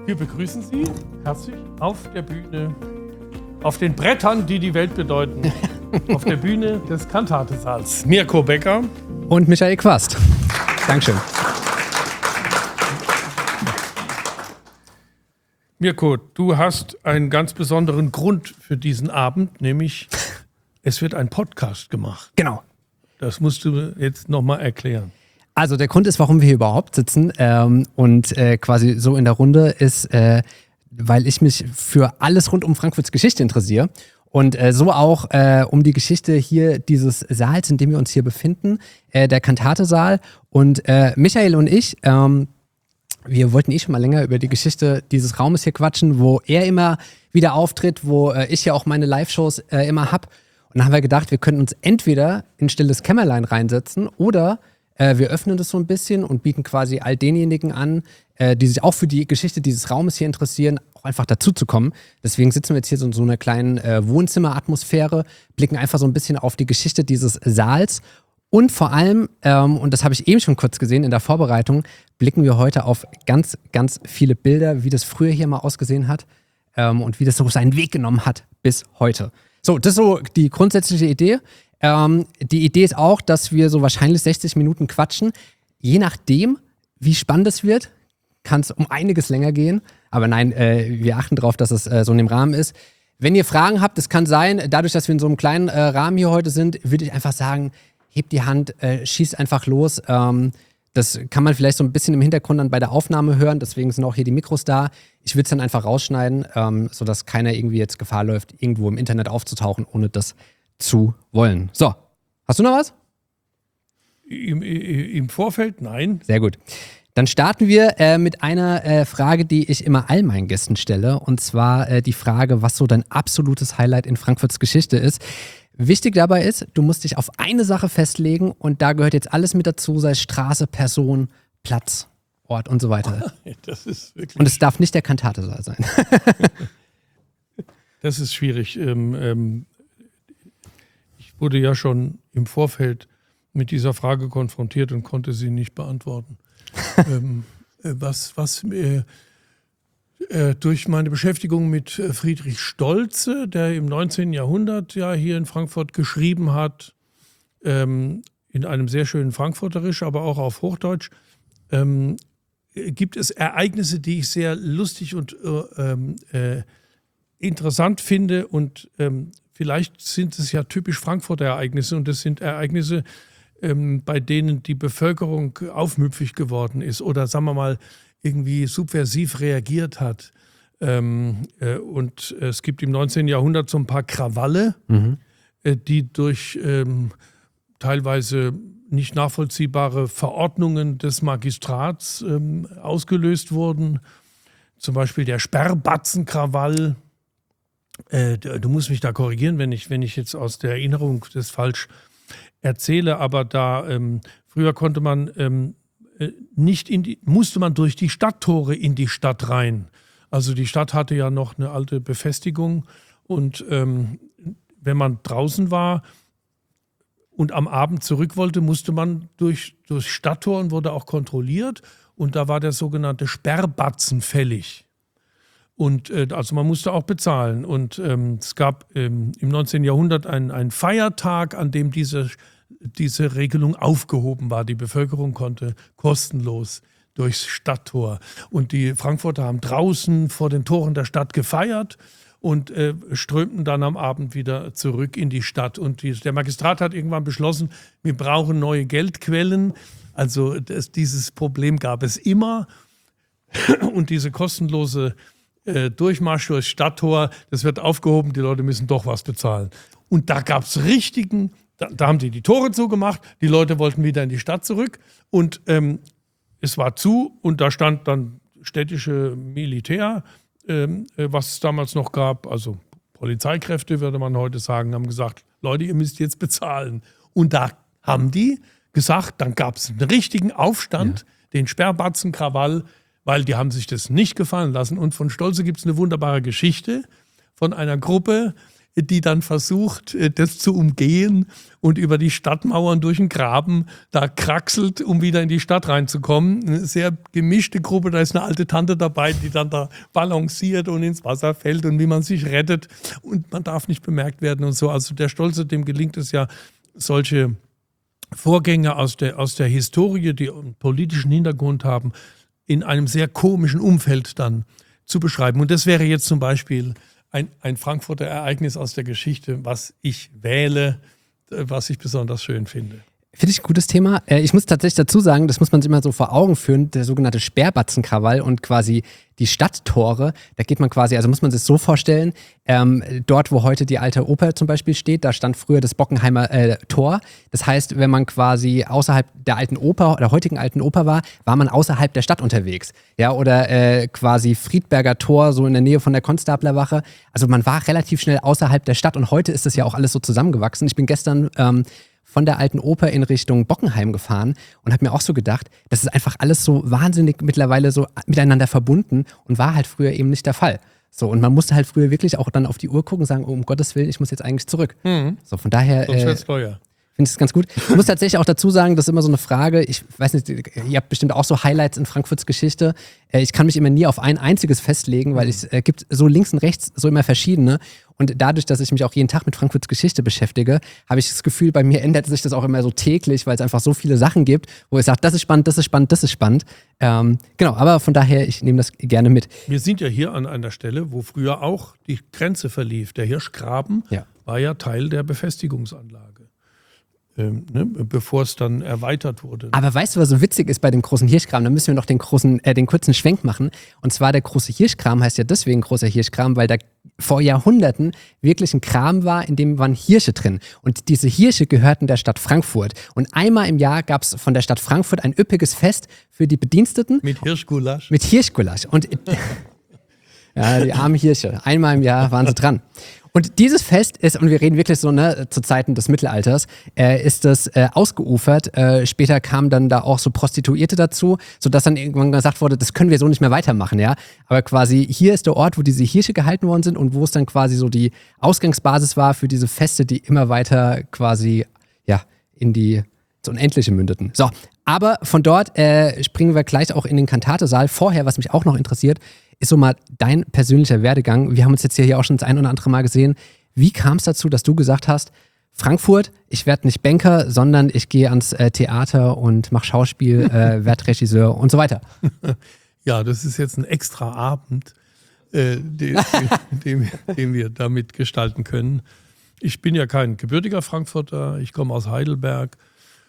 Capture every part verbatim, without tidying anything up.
Wir begrüßen Sie herzlich auf der Bühne, auf den Brettern, die die Welt bedeuten, auf der Bühne des Kantatesaals. Mirko Becker und Michael Quast. Dankeschön. Mirko, du hast einen ganz besonderen Grund für diesen Abend, nämlich es wird ein Podcast gemacht. Genau. Das musst du jetzt nochmal erklären. Also der Grund ist, warum wir hier überhaupt sitzen ähm, und äh, quasi so in der Runde ist, äh, weil ich mich für alles rund um Frankfurts Geschichte interessiere und äh, so auch äh, um die Geschichte hier dieses Saals, in dem wir uns hier befinden, äh, der Kantatesaal. Und äh, Michael und ich, ähm, wir wollten eh schon mal länger über die Geschichte dieses Raumes hier quatschen, wo er immer wieder auftritt, wo äh, ich ja auch meine Live-Shows äh, immer hab. Und dann haben wir gedacht, wir könnten uns entweder in stilles Kämmerlein reinsetzen oder äh, wir öffnen das so ein bisschen und bieten quasi all denjenigen an, äh, die sich auch für die Geschichte dieses Raumes hier interessieren, auch einfach dazu zu kommen. Deswegen sitzen wir jetzt hier so in so einer kleinen äh, Wohnzimmeratmosphäre, blicken einfach so ein bisschen auf die Geschichte dieses Saals. Und vor allem, ähm, und das habe ich eben schon kurz gesehen in der Vorbereitung, blicken wir heute auf ganz, ganz viele Bilder, wie das früher hier mal ausgesehen hat ähm, und wie das so seinen Weg genommen hat bis heute. So, das ist so die grundsätzliche Idee. Ähm, die Idee ist auch, dass wir so wahrscheinlich sechzig Minuten quatschen. Je nachdem, wie spannend es wird, kann es um einiges länger gehen. Aber nein, äh, wir achten darauf, dass es äh, so in dem Rahmen ist. Wenn ihr Fragen habt, es kann sein, dadurch, dass wir in so einem kleinen äh, Rahmen hier heute sind, würde ich einfach sagen, hebt die Hand, äh, schießt einfach los. Ähm, das kann man vielleicht so ein bisschen im Hintergrund dann bei der Aufnahme hören, deswegen sind auch hier die Mikros da. Ich würde es dann einfach rausschneiden, ähm, sodass keiner irgendwie jetzt Gefahr läuft, irgendwo im Internet aufzutauchen, ohne das zu wollen. So, hast du noch was? Im, im Vorfeld? Nein. Sehr gut. Dann starten wir äh, mit einer äh, Frage, die ich immer all meinen Gästen stelle. Und zwar äh, die Frage, was so dein absolutes Highlight in Frankfurts Geschichte ist. Wichtig dabei ist, du musst dich auf eine Sache festlegen und da gehört jetzt alles mit dazu, sei es Straße, Person, Platz, Ort und so weiter. Das ist wirklich und es darf nicht der Kantatesaal sein. Das ist schwierig. Ähm, ähm, ich wurde ja schon im Vorfeld mit dieser Frage konfrontiert und konnte sie nicht beantworten. ähm, äh, was was äh, äh, durch meine Beschäftigung mit äh, Friedrich Stolze, der im neunzehnten Jahrhundert ja hier in Frankfurt geschrieben hat, ähm, in einem sehr schönen Frankfurterisch, aber auch auf Hochdeutsch, ähm, gibt es Ereignisse, die ich sehr lustig und äh, äh, interessant finde und ähm, vielleicht sind es ja typisch Frankfurter Ereignisse und das sind Ereignisse, ähm, bei denen die Bevölkerung aufmüpfig geworden ist oder sagen wir mal irgendwie subversiv reagiert hat. Ähm, äh, und es gibt im neunzehnten Jahrhundert so ein paar Krawalle, mhm. äh, die durch ähm, teilweise nicht nachvollziehbare Verordnungen des Magistrats ähm, ausgelöst wurden. Zum Beispiel der Sperrbatzenkrawall. Äh, du musst mich da korrigieren, wenn ich, wenn ich jetzt aus der Erinnerung das falsch erzähle, aber da ähm, früher konnte man ähm, nicht in die, musste man durch die Stadttore in die Stadt rein. Also die Stadt hatte ja noch eine alte Befestigung und ähm, wenn man draußen war und am Abend zurück wollte, musste man durch, durch Stadttor und wurde auch kontrolliert und da war der sogenannte Sperrbatzen fällig. Und äh, also man musste auch bezahlen. Und ähm, es gab ähm, im neunzehnten Jahrhundert einen, einen Feiertag, an dem diese, diese Regelung aufgehoben war. Die Bevölkerung konnte kostenlos durchs Stadttor. Und die Frankfurter haben draußen vor den Toren der Stadt gefeiert und äh, strömten dann am Abend wieder zurück in die Stadt. Und die, der Magistrat hat irgendwann beschlossen, wir brauchen neue Geldquellen. Also das, dieses Problem gab es immer. Und diese kostenlose Durchmarsch durchs Stadttor, das wird aufgehoben, die Leute müssen doch was bezahlen. Und da gab es richtigen, da, da haben die die Tore zugemacht, die Leute wollten wieder in die Stadt zurück und ähm, es war zu und da stand dann städtische Militär, ähm, was es damals noch gab, also Polizeikräfte würde man heute sagen, haben gesagt, Leute, ihr müsst jetzt bezahlen. Und da haben die gesagt, dann gab es einen richtigen Aufstand, ja. den Sperrbatzenkrawall, weil die haben sich das nicht gefallen lassen. Und von Stolze gibt es eine wunderbare Geschichte von einer Gruppe, die dann versucht, das zu umgehen und über die Stadtmauern durch den Graben da kraxelt, um wieder in die Stadt reinzukommen. Eine sehr gemischte Gruppe, da ist eine alte Tante dabei, die dann da balanciert und ins Wasser fällt und wie man sich rettet und man darf nicht bemerkt werden und so. Also der Stolze, dem gelingt es ja, solche Vorgänge aus der, aus der Historie, die einen politischen Hintergrund haben, in einem sehr komischen Umfeld dann zu beschreiben. Und das wäre jetzt zum Beispiel ein, ein Frankfurter Ereignis aus der Geschichte, was ich wähle, was ich besonders schön finde. Finde ich ein gutes Thema. Ich muss tatsächlich dazu sagen, das muss man sich immer so vor Augen führen, der sogenannte Sperrbatzenkrawall und quasi die Stadttore, da geht man quasi, also muss man sich so vorstellen, ähm, dort, wo heute die alte Oper zum Beispiel steht, da stand früher das Bockenheimer äh, Tor. Das heißt, wenn man quasi außerhalb der alten Oper, der heutigen alten Oper war, war man außerhalb der Stadt unterwegs. Ja, oder äh, quasi Friedberger Tor, so in der Nähe von der Konstablerwache. Also man war relativ schnell außerhalb der Stadt und heute ist das ja auch alles so zusammengewachsen. Ich bin gestern ähm, von der alten Oper in Richtung Bockenheim gefahren und habe mir auch so gedacht, das ist einfach alles so wahnsinnig mittlerweile so miteinander verbunden und war halt früher eben nicht der Fall. So, und man musste halt früher wirklich auch dann auf die Uhr gucken und sagen, oh, um Gottes Willen, ich muss jetzt eigentlich zurück. Mhm. So, von daher Sonst wird's teuer. Finde ich es ganz gut. Ich muss tatsächlich auch dazu sagen, das ist immer so eine Frage, ich weiß nicht, ihr habt bestimmt auch so Highlights in Frankfurts Geschichte. Ich kann mich immer nie auf ein einziges festlegen, weil es äh, gibt so links und rechts so immer verschiedene. Und dadurch, dass ich mich auch jeden Tag mit Frankfurts Geschichte beschäftige, habe ich das Gefühl, bei mir ändert sich das auch immer so täglich, weil es einfach so viele Sachen gibt, wo ich sage, das ist spannend, das ist spannend, das ist spannend. Ähm, genau, aber von daher, ich nehme das gerne mit. Wir sind ja hier an einer Stelle, wo früher auch die Grenze verlief. Der Hirschgraben ja. war ja Teil der Befestigungsanlage. Ähm, ne, bevor es dann erweitert wurde. Aber weißt du, was so witzig ist bei dem großen Hirschgraben? Da müssen wir noch den, großen, äh, den kurzen Schwenk machen. Und zwar der große Hirschgraben heißt ja deswegen großer Hirschgraben, weil da vor Jahrhunderten wirklich ein Kram war, in dem waren Hirsche drin. Und diese Hirsche gehörten der Stadt Frankfurt. Und einmal im Jahr gab es von der Stadt Frankfurt ein üppiges Fest für die Bediensteten. Mit Hirschgulasch. Mit Hirschgulasch. Und ja, die armen Hirsche. Einmal im Jahr waren sie dran. Und dieses Fest ist, und wir reden wirklich so, ne, zu Zeiten des Mittelalters, äh, ist das äh, ausgeufert. Äh, später kamen dann da auch so Prostituierte dazu, sodass dann irgendwann gesagt wurde, das können wir so nicht mehr weitermachen, ja. Aber quasi hier ist der Ort, wo diese Hirsche gehalten worden sind und wo es dann quasi so die Ausgangsbasis war für diese Feste, die immer weiter quasi, ja, in die ins Unendliche mündeten. So, aber von dort äh, springen wir gleich auch in den Kantatesaal. Vorher, was mich auch noch interessiert, ist so mal dein persönlicher Werdegang. Wir haben uns jetzt hier auch schon das ein oder andere Mal gesehen. Wie kam es dazu, dass du gesagt hast, Frankfurt, ich werde nicht Banker, sondern ich gehe ans äh, Theater und mache Schauspiel, äh, werde Regisseur und so weiter? Ja, das ist jetzt ein extra Abend, äh, den, den, den wir damit gestalten können. Ich bin ja kein gebürtiger Frankfurter, ich komme aus Heidelberg.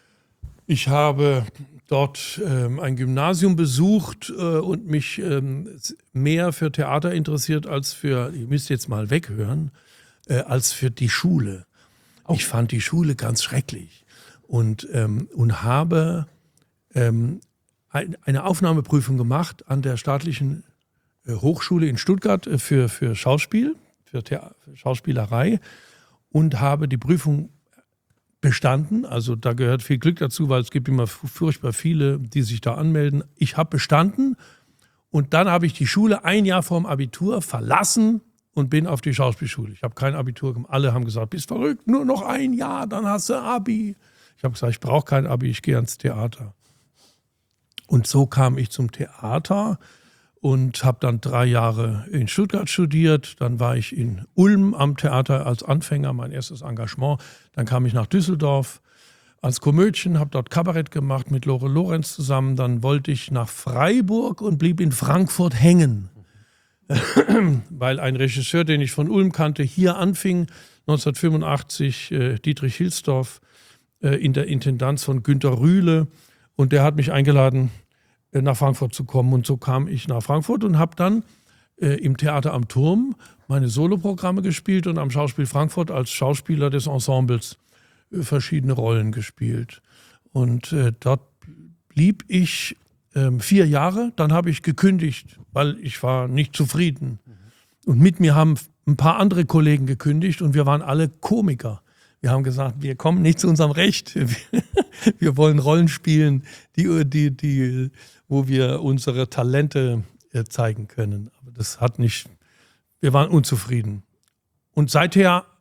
Ich habe dort ähm, ein Gymnasium besucht äh, und mich ähm, mehr für Theater interessiert als für, ihr müsst jetzt mal weghören, äh, als für die Schule. Oh. Ich fand die Schule ganz schrecklich und, ähm, und habe ähm, ein, eine Aufnahmeprüfung gemacht an der staatlichen äh, Hochschule in Stuttgart äh, für, für Schauspiel, für, Thea- für Schauspielerei und habe die Prüfung bestanden, also da gehört viel Glück dazu, weil es gibt immer furchtbar viele, die sich da anmelden. Ich habe bestanden und dann habe ich die Schule ein Jahr vorm Abitur verlassen und bin auf die Schauspielschule. Ich habe kein Abitur gemacht. Alle haben gesagt, bist verrückt, nur noch ein Jahr, dann hast du Abi. Ich habe gesagt, ich brauche kein Abi, ich gehe ans Theater. Und so kam ich zum Theater und habe dann drei Jahre in Stuttgart studiert. Dann war ich in Ulm am Theater als Anfänger, mein erstes Engagement. Dann kam ich nach Düsseldorf als Komödien, habe dort Kabarett gemacht mit Lore Lorenz zusammen. Dann wollte ich nach Freiburg und blieb in Frankfurt hängen. Weil ein Regisseur, den ich von Ulm kannte, hier anfing, neunzehnhundertfünfundachtzig, äh, Dietrich Hilsdorf, äh, in der Intendanz von Günter Rühle. Und der hat mich eingeladen, nach Frankfurt zu kommen. Und so kam ich nach Frankfurt und habe dann äh, im Theater am Turm meine Soloprogramme gespielt und am Schauspiel Frankfurt als Schauspieler des Ensembles äh, verschiedene Rollen gespielt. Und äh, dort blieb ich äh, vier Jahre. Dann habe ich gekündigt, weil ich war nicht zufrieden. Und mit mir haben ein paar andere Kollegen gekündigt und wir waren alle Komiker. Wir haben gesagt, wir kommen nicht zu unserem Recht. Wir, wir wollen Rollen spielen, die, die, die, wo wir unsere Talente zeigen können. Aber das hat nicht, wir waren unzufrieden. Und seither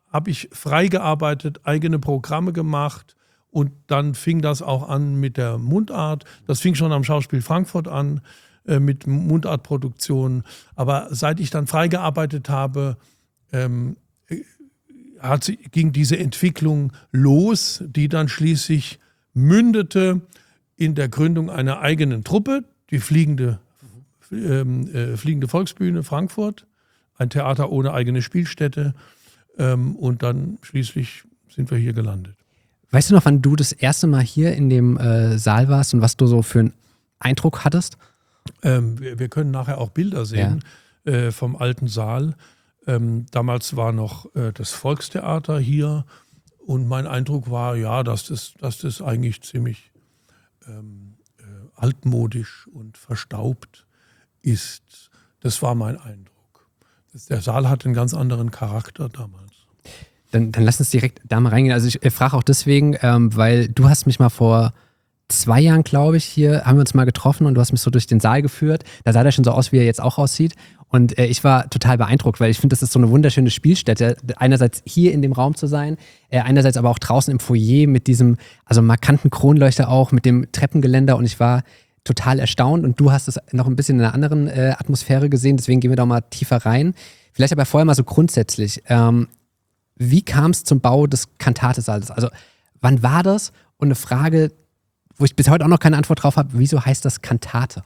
habe ich frei gearbeitet, eigene Programme gemacht und dann fing das auch an mit der Mundart. Das fing schon am Schauspiel Frankfurt an äh, mit Mundartproduktionen. Aber seit ich dann frei gearbeitet habe, ähm, hat sie, ging diese Entwicklung los, die dann schließlich mündete in der Gründung einer eigenen Truppe, die Fliegende, ähm, äh, Fliegende Volksbühne Frankfurt, ein Theater ohne eigene Spielstätte. Ähm, und dann schließlich sind wir hier gelandet. Weißt du noch, wann du das erste Mal hier in dem äh, Saal warst und was du so für einen Eindruck hattest? Ähm, wir, wir können nachher auch Bilder sehen ja. äh, vom alten Saal. Ähm, damals war noch äh, das Volkstheater hier und mein Eindruck war, ja, dass das, dass das eigentlich ziemlich ähm, äh, altmodisch und verstaubt ist. Das war mein Eindruck. Das, der Saal hat einen ganz anderen Charakter damals. Dann, dann lass uns direkt da mal reingehen. Also ich äh, frage auch deswegen, ähm, weil du hast mich mal vor zwei Jahren, glaube ich, hier haben wir uns mal getroffen und du hast mich so durch den Saal geführt. Da sah der schon so aus, wie er jetzt auch aussieht. Und äh, ich war total beeindruckt, weil ich finde, das ist so eine wunderschöne Spielstätte. Einerseits hier in dem Raum zu sein, äh, einerseits aber auch draußen im Foyer mit diesem, also markanten Kronleuchter auch, mit dem Treppengeländer. Und ich war total erstaunt. Und du hast es noch ein bisschen in einer anderen äh, Atmosphäre gesehen. Deswegen gehen wir da mal tiefer rein. Vielleicht aber vorher mal so grundsätzlich. Ähm, wie kam es zum Bau des Kantatesaals? Also wann war das? Und eine Frage, wo ich bis heute auch noch keine Antwort drauf habe, wieso heißt das Kantate?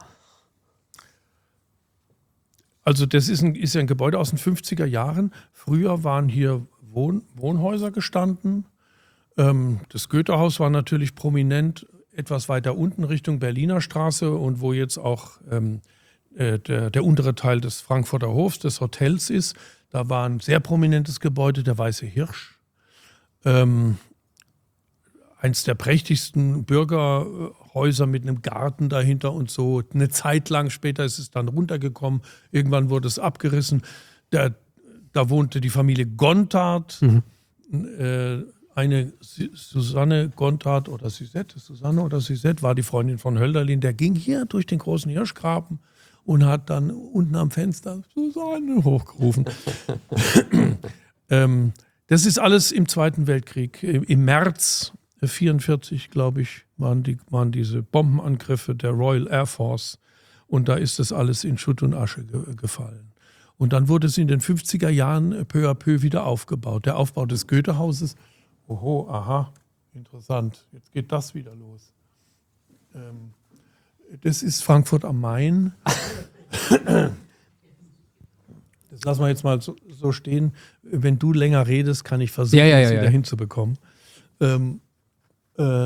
Also das ist, ein, ist ja ein Gebäude aus den fünfziger Jahren. Früher waren hier Wohn, Wohnhäuser gestanden. Ähm, das Goethehaus war natürlich prominent etwas weiter unten Richtung Berliner Straße und wo jetzt auch ähm, äh, der, der untere Teil des Frankfurter Hofs, des Hotels ist. Da war ein sehr prominentes Gebäude, der Weiße Hirsch. Ähm, eins der prächtigsten Bürgerhäuser mit einem Garten dahinter und so. Eine Zeit lang später ist es dann runtergekommen. Irgendwann wurde es abgerissen. Der, da wohnte die Familie Gontard. Mhm. Äh, eine Susanne Gontard oder Suzette, Susanne oder Suzette war die Freundin von Hölderlin. Der ging hier durch den großen Hirschgraben und hat dann unten am Fenster Susanne hochgerufen. ähm, das ist alles im Zweiten Weltkrieg. Im März vierundvierzig, glaube ich, waren, die, waren diese Bombenangriffe der Royal Air Force und da ist das alles in Schutt und Asche ge- gefallen. Und dann wurde es in den fünfziger Jahren peu à peu wieder aufgebaut. Der Aufbau des Goethehauses, oho, aha, interessant, jetzt geht das wieder los. Ähm, das ist Frankfurt am Main. Das lassen wir jetzt mal so, so stehen. Wenn du länger redest, kann ich versuchen, ja, ja, ja, das wieder ja. hinzubekommen. Ähm, äh,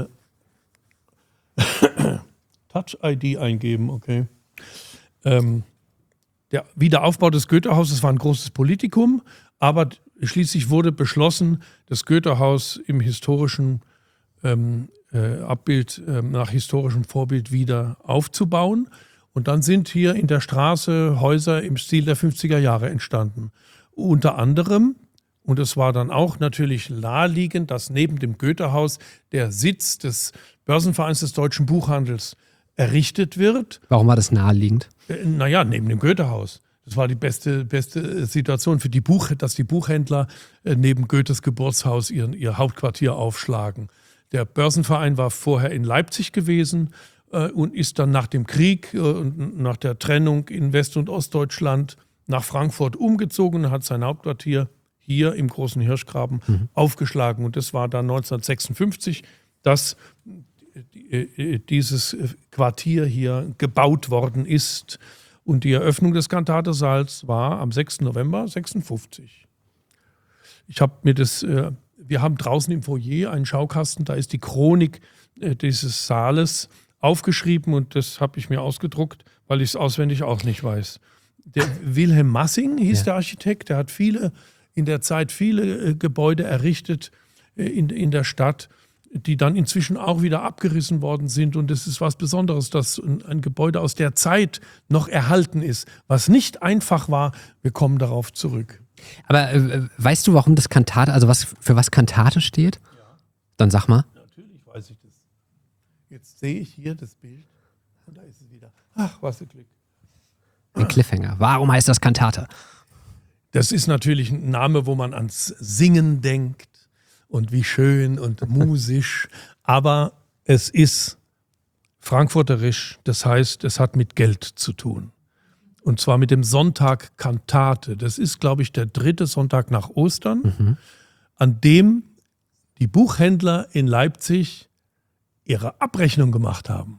Touch-I D eingeben, okay. Ähm, der Wiederaufbau des Goethehauses war ein großes Politikum, aber schließlich wurde beschlossen, das Goethehaus im historischen ähm, äh, Abbild, äh, nach historischem Vorbild wieder aufzubauen. Und dann sind hier in der Straße Häuser im Stil der fünfziger Jahre entstanden. Unter anderem, und es war dann auch natürlich naheliegend, dass neben dem Goethehaus der Sitz des Börsenvereins des deutschen Buchhandels errichtet wird. Warum war das naheliegend? Äh, naja, neben dem Goethehaus. Das war die beste, beste Situation für die Buch, dass die Buchhändler äh, neben Goethes Geburtshaus ihren, ihr Hauptquartier aufschlagen. Der Börsenverein war vorher in Leipzig gewesen äh, und ist dann nach dem Krieg äh, und nach der Trennung in West- und Ostdeutschland nach Frankfurt umgezogen und hat sein Hauptquartier hier im Großen Hirschgraben mhm. aufgeschlagen. Und das war dann neunzehnhundertsechsundfünfzig, dass dieses Quartier hier gebaut worden ist. Und die Eröffnung des Kantatesaals war am sechsten November sechsundfünfzig. Ich habe mir das, äh, wir haben draußen im Foyer einen Schaukasten, da ist die Chronik äh, dieses Saales aufgeschrieben und das habe ich mir ausgedruckt, weil ich es auswendig auch nicht weiß. Der Wilhelm Massing hieß ja. der Architekt, der hat viele in der Zeit viele äh, Gebäude errichtet äh, in, in der Stadt, die dann inzwischen auch wieder abgerissen worden sind. Und es ist was Besonderes, dass ein, ein Gebäude aus der Zeit noch erhalten ist, was nicht einfach war. Wir kommen darauf zurück. Aber äh, weißt du, warum das Kantate, also was für was Kantate steht? Ja. Dann sag mal. Natürlich weiß ich das. Jetzt sehe ich hier das Bild und da ist es wieder. Ach, was ein Glück. Ein Cliffhanger. Warum heißt das Kantate? das ist natürlich ein Name, wo man ans Singen denkt und wie schön und musisch, aber es ist frankfurterisch, das heißt, es hat mit Geld zu tun. Und zwar mit dem Sonntag Kantate. Das ist, glaube ich, der dritte Sonntag nach Ostern, mhm. an dem die Buchhändler in Leipzig ihre Abrechnung gemacht haben.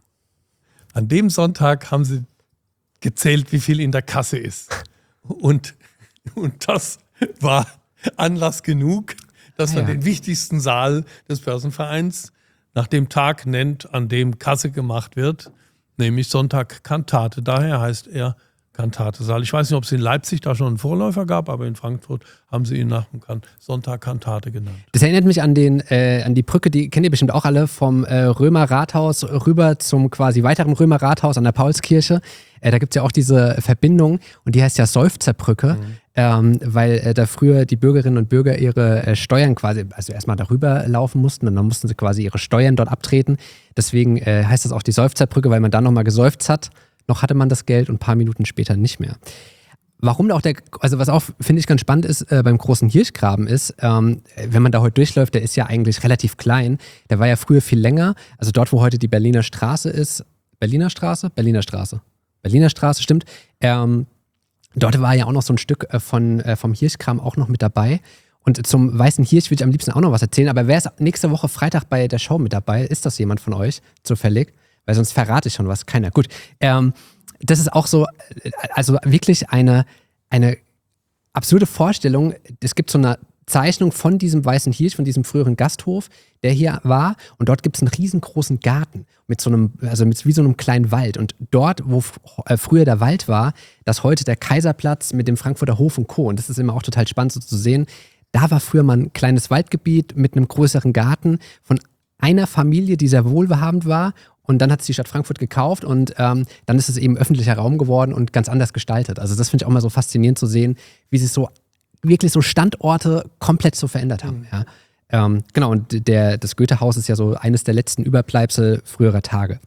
An dem Sonntag haben sie gezählt, wie viel in der Kasse ist. Und, und das war Anlass genug, dass man ja. den wichtigsten Saal des Börsenvereins nach dem Tag nennt, an dem Kasse gemacht wird, nämlich Sonntag Kantate. Daher heißt er Kantate-Saal. Ich weiß nicht, ob es in Leipzig da schon einen Vorläufer gab, aber in Frankfurt haben sie ihn nach dem Sonntag Kantate genannt. Das erinnert mich an, den, äh, an die Brücke, die kennt ihr bestimmt auch alle, vom äh, Römer Rathaus rüber zum quasi weiteren Römer Rathaus an der Paulskirche. Äh, da gibt es ja auch diese Verbindung und die heißt ja Seufzerbrücke, mhm. ähm, weil äh, da früher die Bürgerinnen und Bürger ihre äh, Steuern quasi, also erstmal darüber laufen mussten und dann mussten sie quasi ihre Steuern dort abtreten. Deswegen äh, heißt das auch die Seufzerbrücke, weil man da nochmal geseufzt hat. Noch hatte man das Geld und ein paar Minuten später nicht mehr. Warum auch der, also was auch, finde ich, ganz spannend ist äh, beim großen Hirschgraben ist, ähm, wenn man da heute durchläuft, der ist ja eigentlich relativ klein. Der war ja früher viel länger. Also dort, wo heute die Berliner Straße ist, Berliner Straße? Berliner Straße. Berliner Straße, stimmt. Ähm, dort war ja auch noch so ein Stück äh, von, äh, vom Hirschgraben auch noch mit dabei. Und zum Weißen Hirsch würde ich am liebsten auch noch was erzählen. Aber wer ist nächste Woche Freitag bei der Show mit dabei? Ist das jemand von euch zufällig? Weil sonst verrate ich schon was. Keiner. Gut. Ähm, das ist auch so, also wirklich eine, eine absurde Vorstellung. Es gibt so eine Zeichnung von diesem Weißen Hirsch, von diesem früheren Gasthof, der hier war. Und dort gibt es einen riesengroßen Garten mit so einem, also mit wie so einem kleinen Wald. Und dort, wo f- äh, früher der Wald war, das heute der Kaiserplatz mit dem Frankfurter Hof und Co. Und das ist immer auch total spannend so zu sehen. Da war früher mal ein kleines Waldgebiet mit einem größeren Garten von einer Familie, die sehr wohlhabend war. Und dann hat es die Stadt Frankfurt gekauft und ähm, dann ist es eben öffentlicher Raum geworden und ganz anders gestaltet. Also das finde ich auch mal so faszinierend zu sehen, wie sich so wirklich so Standorte komplett so verändert haben. Mhm. Ja. Ähm, genau, und der, das Goethehaus ist ja so eines der letzten Überbleibsel früherer Tage.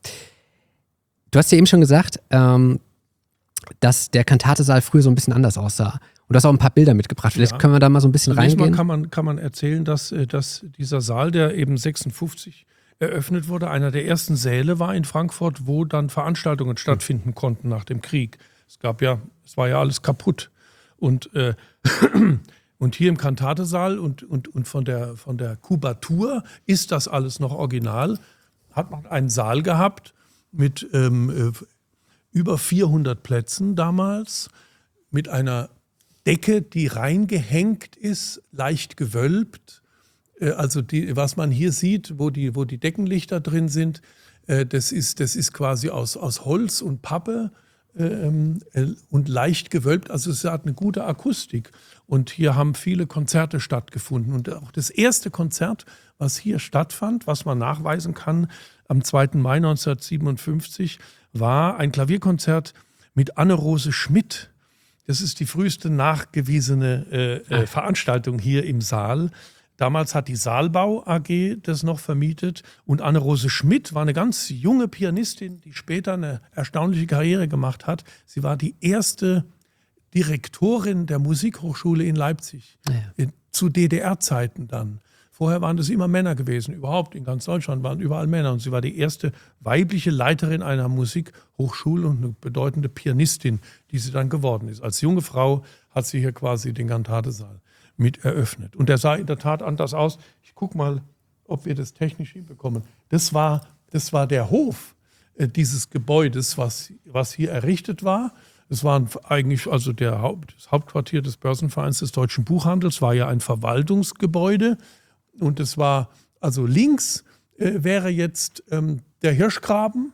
Du hast ja eben schon gesagt, ähm, dass der Kantatesaal früher so ein bisschen anders aussah. Und du hast auch ein paar Bilder mitgebracht. Vielleicht ja. können wir da mal so ein bisschen Zunächst reingehen. Mal kann man, kann man erzählen, dass, dass dieser Saal, der eben sechsundfünfzig eröffnet wurde, einer der ersten Säle war in Frankfurt, wo dann Veranstaltungen stattfinden konnten nach dem Krieg. Es gab ja, es war ja alles kaputt. Und, äh, und hier im Kantatesaal und, und, und von der, von der Kubatur ist das alles noch original. Hat man einen Saal gehabt mit ähm, über vierhundert Plätzen damals, mit einer Decke, die reingehängt ist, leicht gewölbt. Also die, was man hier sieht, wo die, wo die Deckenlichter drin sind, äh, das ist, das ist quasi aus, aus Holz und Pappe ähm, äh, und leicht gewölbt. Also es hat eine gute Akustik. Und hier haben viele Konzerte stattgefunden. Und auch das erste Konzert, was hier stattfand, was man nachweisen kann, am zweiten Mai neunzehnhundertsiebenundfünfzig, war ein Klavierkonzert mit Anne-Rose Schmidt. Das ist die früheste nachgewiesene äh, äh, Veranstaltung hier im Saal. Damals hat die Saalbau A G das noch vermietet und Anne-Rose Schmidt war eine ganz junge Pianistin, die später eine erstaunliche Karriere gemacht hat. Sie war die erste Direktorin der Musikhochschule in Leipzig, ja. zu D D R-Zeiten dann. Vorher waren das immer Männer gewesen, überhaupt in ganz Deutschland waren überall Männer. Und sie war die erste weibliche Leiterin einer Musikhochschule und eine bedeutende Pianistin, die sie dann geworden ist. Als junge Frau hat sie hier quasi den Kantatesaal mit eröffnet. Und der sah in der Tat anders aus. Ich gucke mal, ob wir das technisch hinbekommen. Das war, das war der Hof äh, dieses Gebäudes, was, was hier errichtet war. Es war eigentlich, also der Haupt, das Hauptquartier des Börsenvereins des Deutschen Buchhandels war ja ein Verwaltungsgebäude. Und es war, also links äh, wäre jetzt ähm, der Hirschgraben.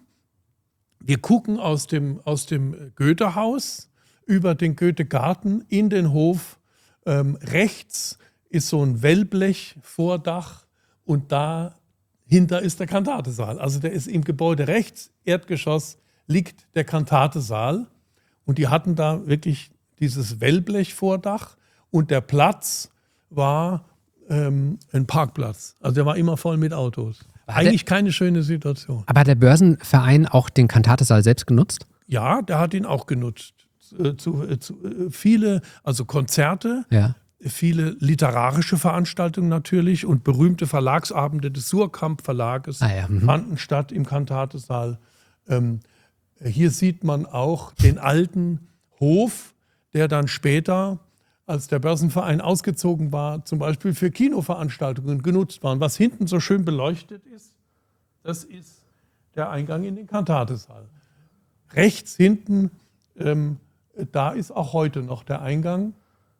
Wir gucken aus dem, aus dem Goethehaus über den Goethegarten in den Hof. Ähm, rechts ist so ein Wellblech-Vordach und dahinter ist der Kantatesaal. Also der ist im Gebäude rechts, Erdgeschoss, liegt der Kantatesaal. Und die hatten da wirklich dieses Wellblech-Vordach und der Platz war ähm, ein Parkplatz. Also der war immer voll mit Autos. War Eigentlich der, keine schöne Situation. Aber hat der Börsenverein auch den Kantatesaal selbst genutzt? Ja, der hat ihn auch genutzt. äh, zu, äh, zu äh, viele, also Konzerte, Ja. viele literarische Veranstaltungen natürlich und berühmte Verlagsabende des Suhrkamp Verlages Ah, ja. Mhm. fanden statt im Kantatesaal. Ähm, hier sieht man auch den alten Hof, der dann später, als der Börsenverein ausgezogen war, zum Beispiel für Kinoveranstaltungen genutzt war. Und was hinten so schön beleuchtet ist, das ist der Eingang in den Kantatesaal. Rechts hinten, ähm, da ist auch heute noch der Eingang.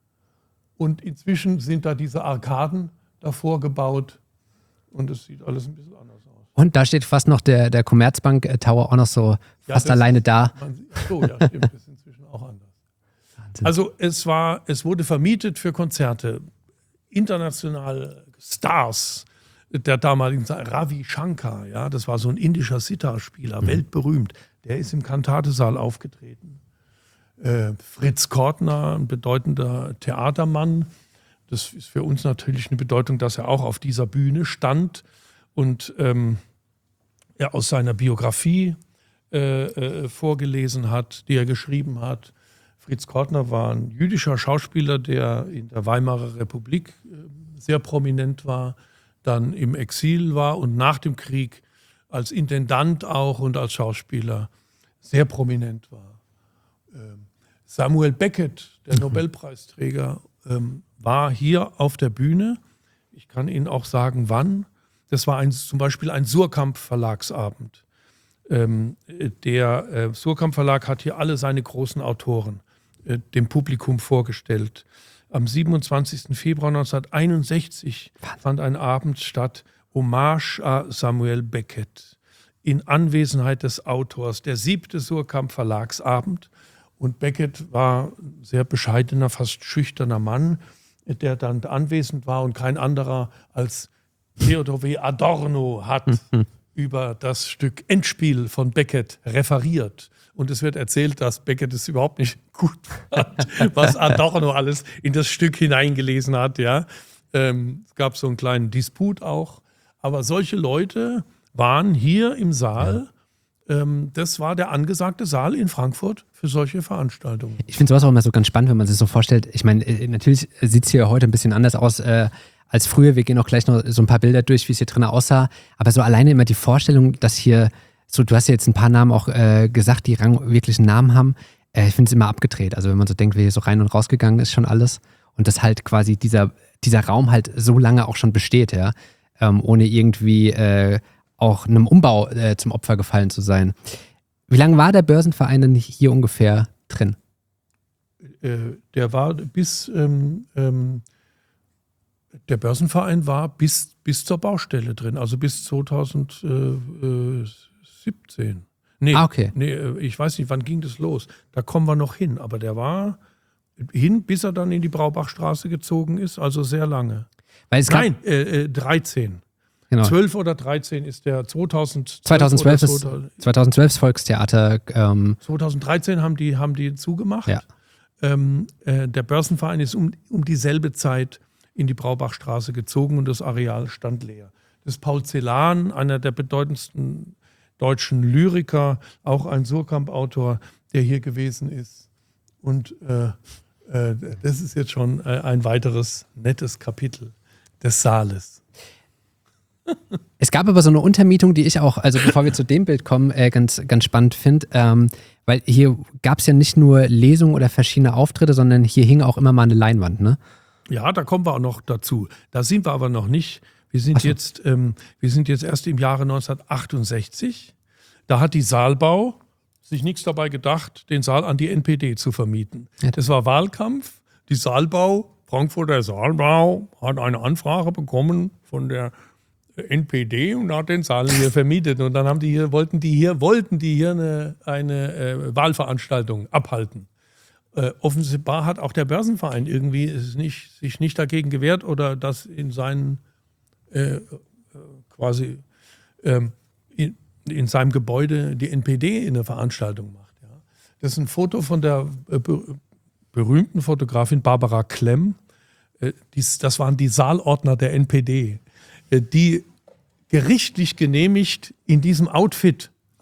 Und inzwischen sind da diese Arkaden davor gebaut. Und es sieht alles ein bisschen anders aus. Und da steht fast noch der, der Commerzbank Tower auch noch so Ja, fast das alleine ist, da. Man, ach so, ja, stimmt, das ist inzwischen auch anders. Wahnsinn. Also es war, es wurde vermietet für Konzerte. Internationale Stars der damaligen Zeit, Ravi Shankar, ja, das war so ein indischer Sitar-Spieler, mhm. weltberühmt. Der ist im Kantatesaal aufgetreten. Äh, Fritz Kortner, ein bedeutender Theatermann. Das ist für uns natürlich eine Bedeutung, dass er auch auf dieser Bühne stand und ähm, er aus seiner Biografie äh, äh, vorgelesen hat, die er geschrieben hat. Fritz Kortner war ein jüdischer Schauspieler, der in der Weimarer Republik äh, sehr prominent war, dann im Exil war und nach dem Krieg als Intendant auch und als Schauspieler sehr prominent war. Ähm, Samuel Beckett, der Nobelpreisträger, ähm, war hier auf der Bühne. Ich kann Ihnen auch sagen, wann. Das war ein, zum Beispiel ein Suhrkamp-Verlagsabend. Ähm, der äh, Suhrkamp-Verlag hat hier alle seine großen Autoren äh, dem Publikum vorgestellt. Am siebenundzwanzigsten Februar neunzehnhunderteinundsechzig fand ein Abend statt, Hommage à Samuel Beckett, in Anwesenheit des Autors, der siebte Suhrkamp-Verlagsabend. Und Beckett war ein sehr bescheidener, fast schüchterner Mann, der dann anwesend war und kein anderer als Theodor W. Adorno hat über das Stück Endspiel von Beckett referiert. Und es wird erzählt, dass Beckett es überhaupt nicht gut fand, was Adorno alles in das Stück hineingelesen hat. Ja. Ähm, es gab so einen kleinen Disput auch. Aber solche Leute waren hier im Saal. Ja. Ähm, das war der angesagte Saal in Frankfurt für solche Veranstaltungen. Ich finde sowas auch immer so ganz spannend, wenn man sich so vorstellt. Ich meine, natürlich sieht es hier heute ein bisschen anders aus äh, als früher. Wir gehen auch gleich noch so ein paar Bilder durch, wie es hier drin aussah. Aber so alleine immer die Vorstellung, dass hier, so du hast ja jetzt ein paar Namen auch äh, gesagt, die Rang wirklichen Namen haben. Äh, ich finde es immer abgedreht. Also wenn man so denkt, wie hier so rein und rausgegangen ist schon alles. Und dass halt quasi dieser, dieser Raum halt so lange auch schon besteht, ja. Ähm, ohne irgendwie äh, auch einem Umbau äh, zum Opfer gefallen zu sein. Wie lange war der Börsenverein denn hier ungefähr drin? Äh, der war bis, ähm, ähm, der Börsenverein war bis, bis zur Baustelle drin, also bis zweitausendsiebzehn. Nee, ah, okay. nee, ich weiß nicht, wann ging das los? Da kommen wir noch hin, aber der war hin, bis er dann in die Braubachstraße gezogen ist, also sehr lange. Weil es Nein, äh, äh, dreizehn. Genau. zwölf oder dreizehn ist der zweitausendzwölf. zweitausendzwölf oder ist zweitausend zweitausendzwölf ist Volkstheater. Ähm, zweitausenddreizehn haben die, haben die zugemacht. Ja. Ähm, äh, der Börsenverein ist um, um dieselbe Zeit in die Braubachstraße gezogen und das Areal stand leer. Das ist Paul Celan, einer der bedeutendsten deutschen Lyriker, auch ein Suhrkamp-Autor, der hier gewesen ist. Und äh, äh, das ist jetzt schon äh, ein weiteres nettes Kapitel des Saales. Es gab aber so eine Untermietung, die ich auch, also bevor wir zu dem Bild kommen, äh, ganz, ganz spannend finde, ähm, weil hier gab es ja nicht nur Lesungen oder verschiedene Auftritte, sondern hier hing auch immer mal eine Leinwand, ne? Ja, da kommen wir auch noch dazu. Da sind wir aber noch nicht. Wir sind, so. jetzt, ähm, wir sind jetzt erst im Jahre neunzehnhundertachtundsechzig. Da hat die Saalbau sich nichts dabei gedacht, den Saal an die N P D zu vermieten. Ja. Das war Wahlkampf. Die Saalbau, Frankfurter Saalbau, hat eine Anfrage bekommen von der N P D und hat den Saal hier vermietet. Und dann haben die hier, wollten die hier, wollten die hier eine, eine äh, Wahlveranstaltung abhalten. Äh, offenbar hat auch der Börsenverein irgendwie es nicht, sich nicht dagegen gewehrt oder das in seinen äh, quasi ähm, in, in seinem Gebäude die N P D in eine Veranstaltung macht. Ja. Das ist ein Foto von der äh, be- berühmten Fotografin Barbara Klemm. Äh, dies, das waren die Saalordner der N P D, äh, die gerichtlich genehmigt in diesem Outfit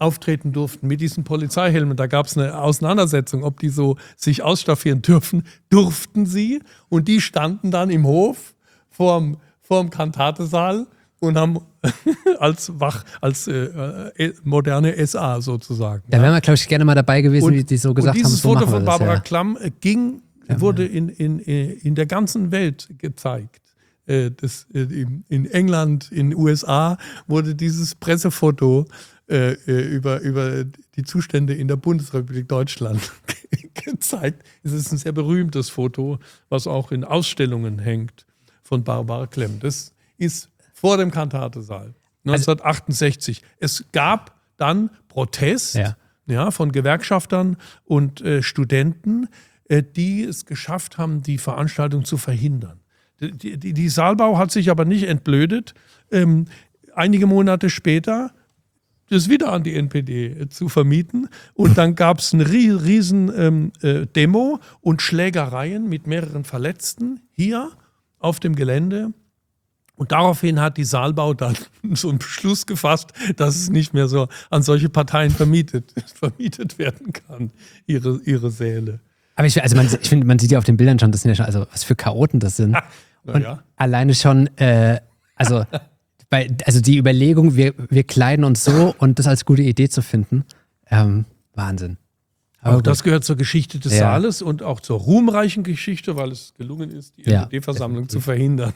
auftreten durften mit diesen Polizeihelmen. Da gab es eine Auseinandersetzung, ob die so sich ausstaffieren dürfen. Durften sie. Und die standen dann im Hof vorm, vorm Kantatesaal und haben als Wach, als äh, äh, moderne S A sozusagen. Da wären wir, glaube ich, gerne mal dabei gewesen, und, wie die so gesagt und dieses haben. So Foto von das, Barbara ja. Klamm ging, wurde in, in, in der ganzen Welt gezeigt. Das, in England, in den U S A wurde dieses Pressefoto äh, über, über die Zustände in der Bundesrepublik Deutschland gezeigt. Es ist ein sehr berühmtes Foto, was auch in Ausstellungen hängt von Barbara Klemm. Das ist vor dem Kantatesaal neunzehnhundertachtundsechzig. Es gab dann Protest Ja. Ja, von Gewerkschaftern und äh, Studenten, äh, die es geschafft haben, die Veranstaltung zu verhindern. Die, die, die Saalbau hat sich aber nicht entblödet. Ähm, einige Monate später das wieder an die N P D äh, zu vermieten. Und dann gab es eine riesen ähm, äh, Demo und Schlägereien mit mehreren Verletzten hier auf dem Gelände. Und daraufhin hat die Saalbau dann so einen Beschluss gefasst, dass es nicht mehr so an solche Parteien vermietet, vermietet werden kann, ihre, ihre Säle. Aber ich, also man, ich finde, man sieht ja auf den Bildern schon, das sind ja schon, also was für Chaoten das sind. Und ja. alleine schon, äh, also, bei, also die Überlegung, wir, wir kleiden uns so und das als gute Idee zu finden, ähm, Wahnsinn. Aber auch das gehört zur Geschichte des ja. Saales und auch zur ruhmreichen Geschichte, weil es gelungen ist, die ja, N P D-Versammlung zu verhindern.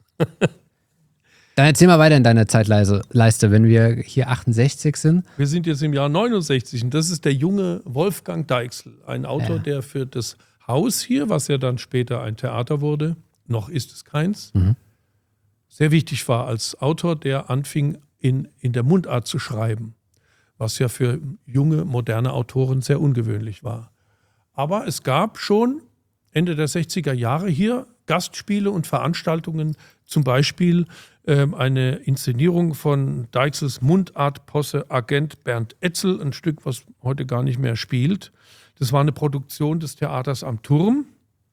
Dann erzähl mal weiter in deiner Zeitleiste, wenn wir hier achtundsechzig sind. Wir sind jetzt im Jahr neunundsechzig und das ist der junge Wolfgang Deichsel, ein Autor, Ja. der für das Haus hier, was ja dann später ein Theater wurde, noch ist es keins, Mhm. sehr wichtig war als Autor, der anfing in, in der Mundart zu schreiben, was ja für junge, moderne Autoren sehr ungewöhnlich war. Aber es gab schon Ende der sechziger Jahre hier Gastspiele und Veranstaltungen, zum Beispiel ähm, eine Inszenierung von Deichsels Mundartposse Agent Bernd Etzel, ein Stück, was heute gar nicht mehr spielt. Das war eine Produktion des Theaters am Turm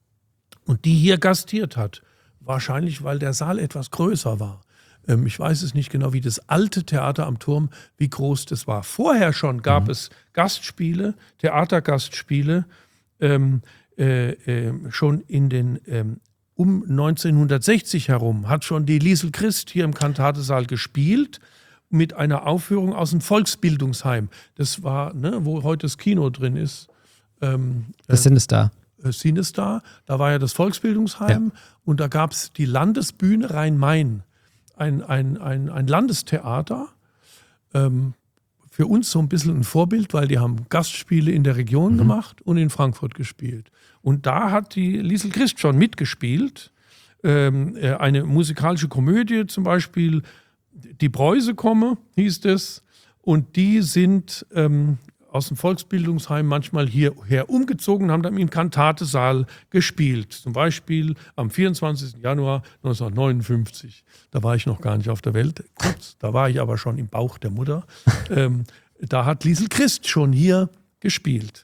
und die hier gastiert hat. Wahrscheinlich, weil der Saal etwas größer war. Ähm, ich weiß es nicht genau, wie das alte Theater am Turm, wie groß das war. Vorher schon gab Mhm. es Gastspiele, Theatergastspiele, ähm, äh, äh, schon in den ähm, um neunzehnhundertsechzig herum hat schon die Liesel Christ hier im Kantatesaal gespielt mit einer Aufführung aus dem Volksbildungsheim. Das war, ne, wo heute das Kino drin ist. Ähm, Was sind es da? äh, Sinestar, da war ja das Volksbildungsheim und da gab es die Landesbühne Rhein-Main, ein, ein, ein, ein Landestheater. Ähm, für uns so ein bisschen ein Vorbild, weil die haben Gastspiele in der Region Mhm. gemacht und in Frankfurt gespielt. Und da hat die Liesel Christ schon mitgespielt. Ähm, äh, eine musikalische Komödie zum Beispiel, Die Bräuse komme, hieß es. Und die sind ähm, aus dem Volksbildungsheim manchmal hierher umgezogen und haben dann im Kantatesaal gespielt. Zum Beispiel am vierundzwanzigsten Januar neunzehnhundertneunundfünfzig. Da war ich noch gar nicht auf der Welt. Kurz, da war ich aber schon im Bauch der Mutter. ähm, da hat Liesel Christ schon hier gespielt.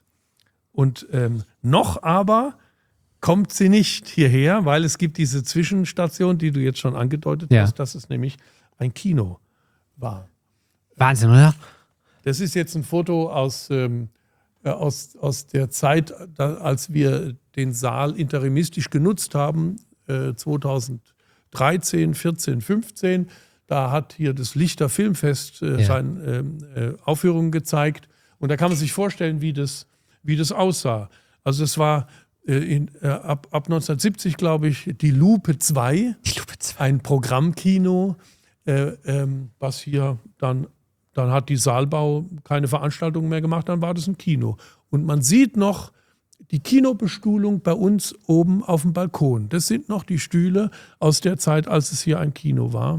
Und ähm, noch aber kommt sie nicht hierher, weil es gibt diese Zwischenstation, die du jetzt schon angedeutet Ja. hast, dass es nämlich ein Kino war. Wahnsinn, oder? Das ist jetzt ein Foto aus, ähm, äh, aus, aus der Zeit, da, als wir den Saal interimistisch genutzt haben, äh, zweitausenddreizehn, vierzehn, fünfzehn. Da hat hier das Lichter Filmfest äh, Ja. seine ähm, äh, Aufführungen gezeigt. Und da kann man sich vorstellen, wie das, wie das aussah. Also es war äh, in, äh, ab, ab neunzehnhundertsiebzig, glaube ich, die Lupe zwei, Die Lupe zwei. ein Programmkino, äh, ähm, was hier dann, dann hat die Saalbau keine Veranstaltungen mehr gemacht, dann war das ein Kino. Und man sieht noch die Kinobestuhlung bei uns oben auf dem Balkon. Das sind noch die Stühle aus der Zeit, als es hier ein Kino war.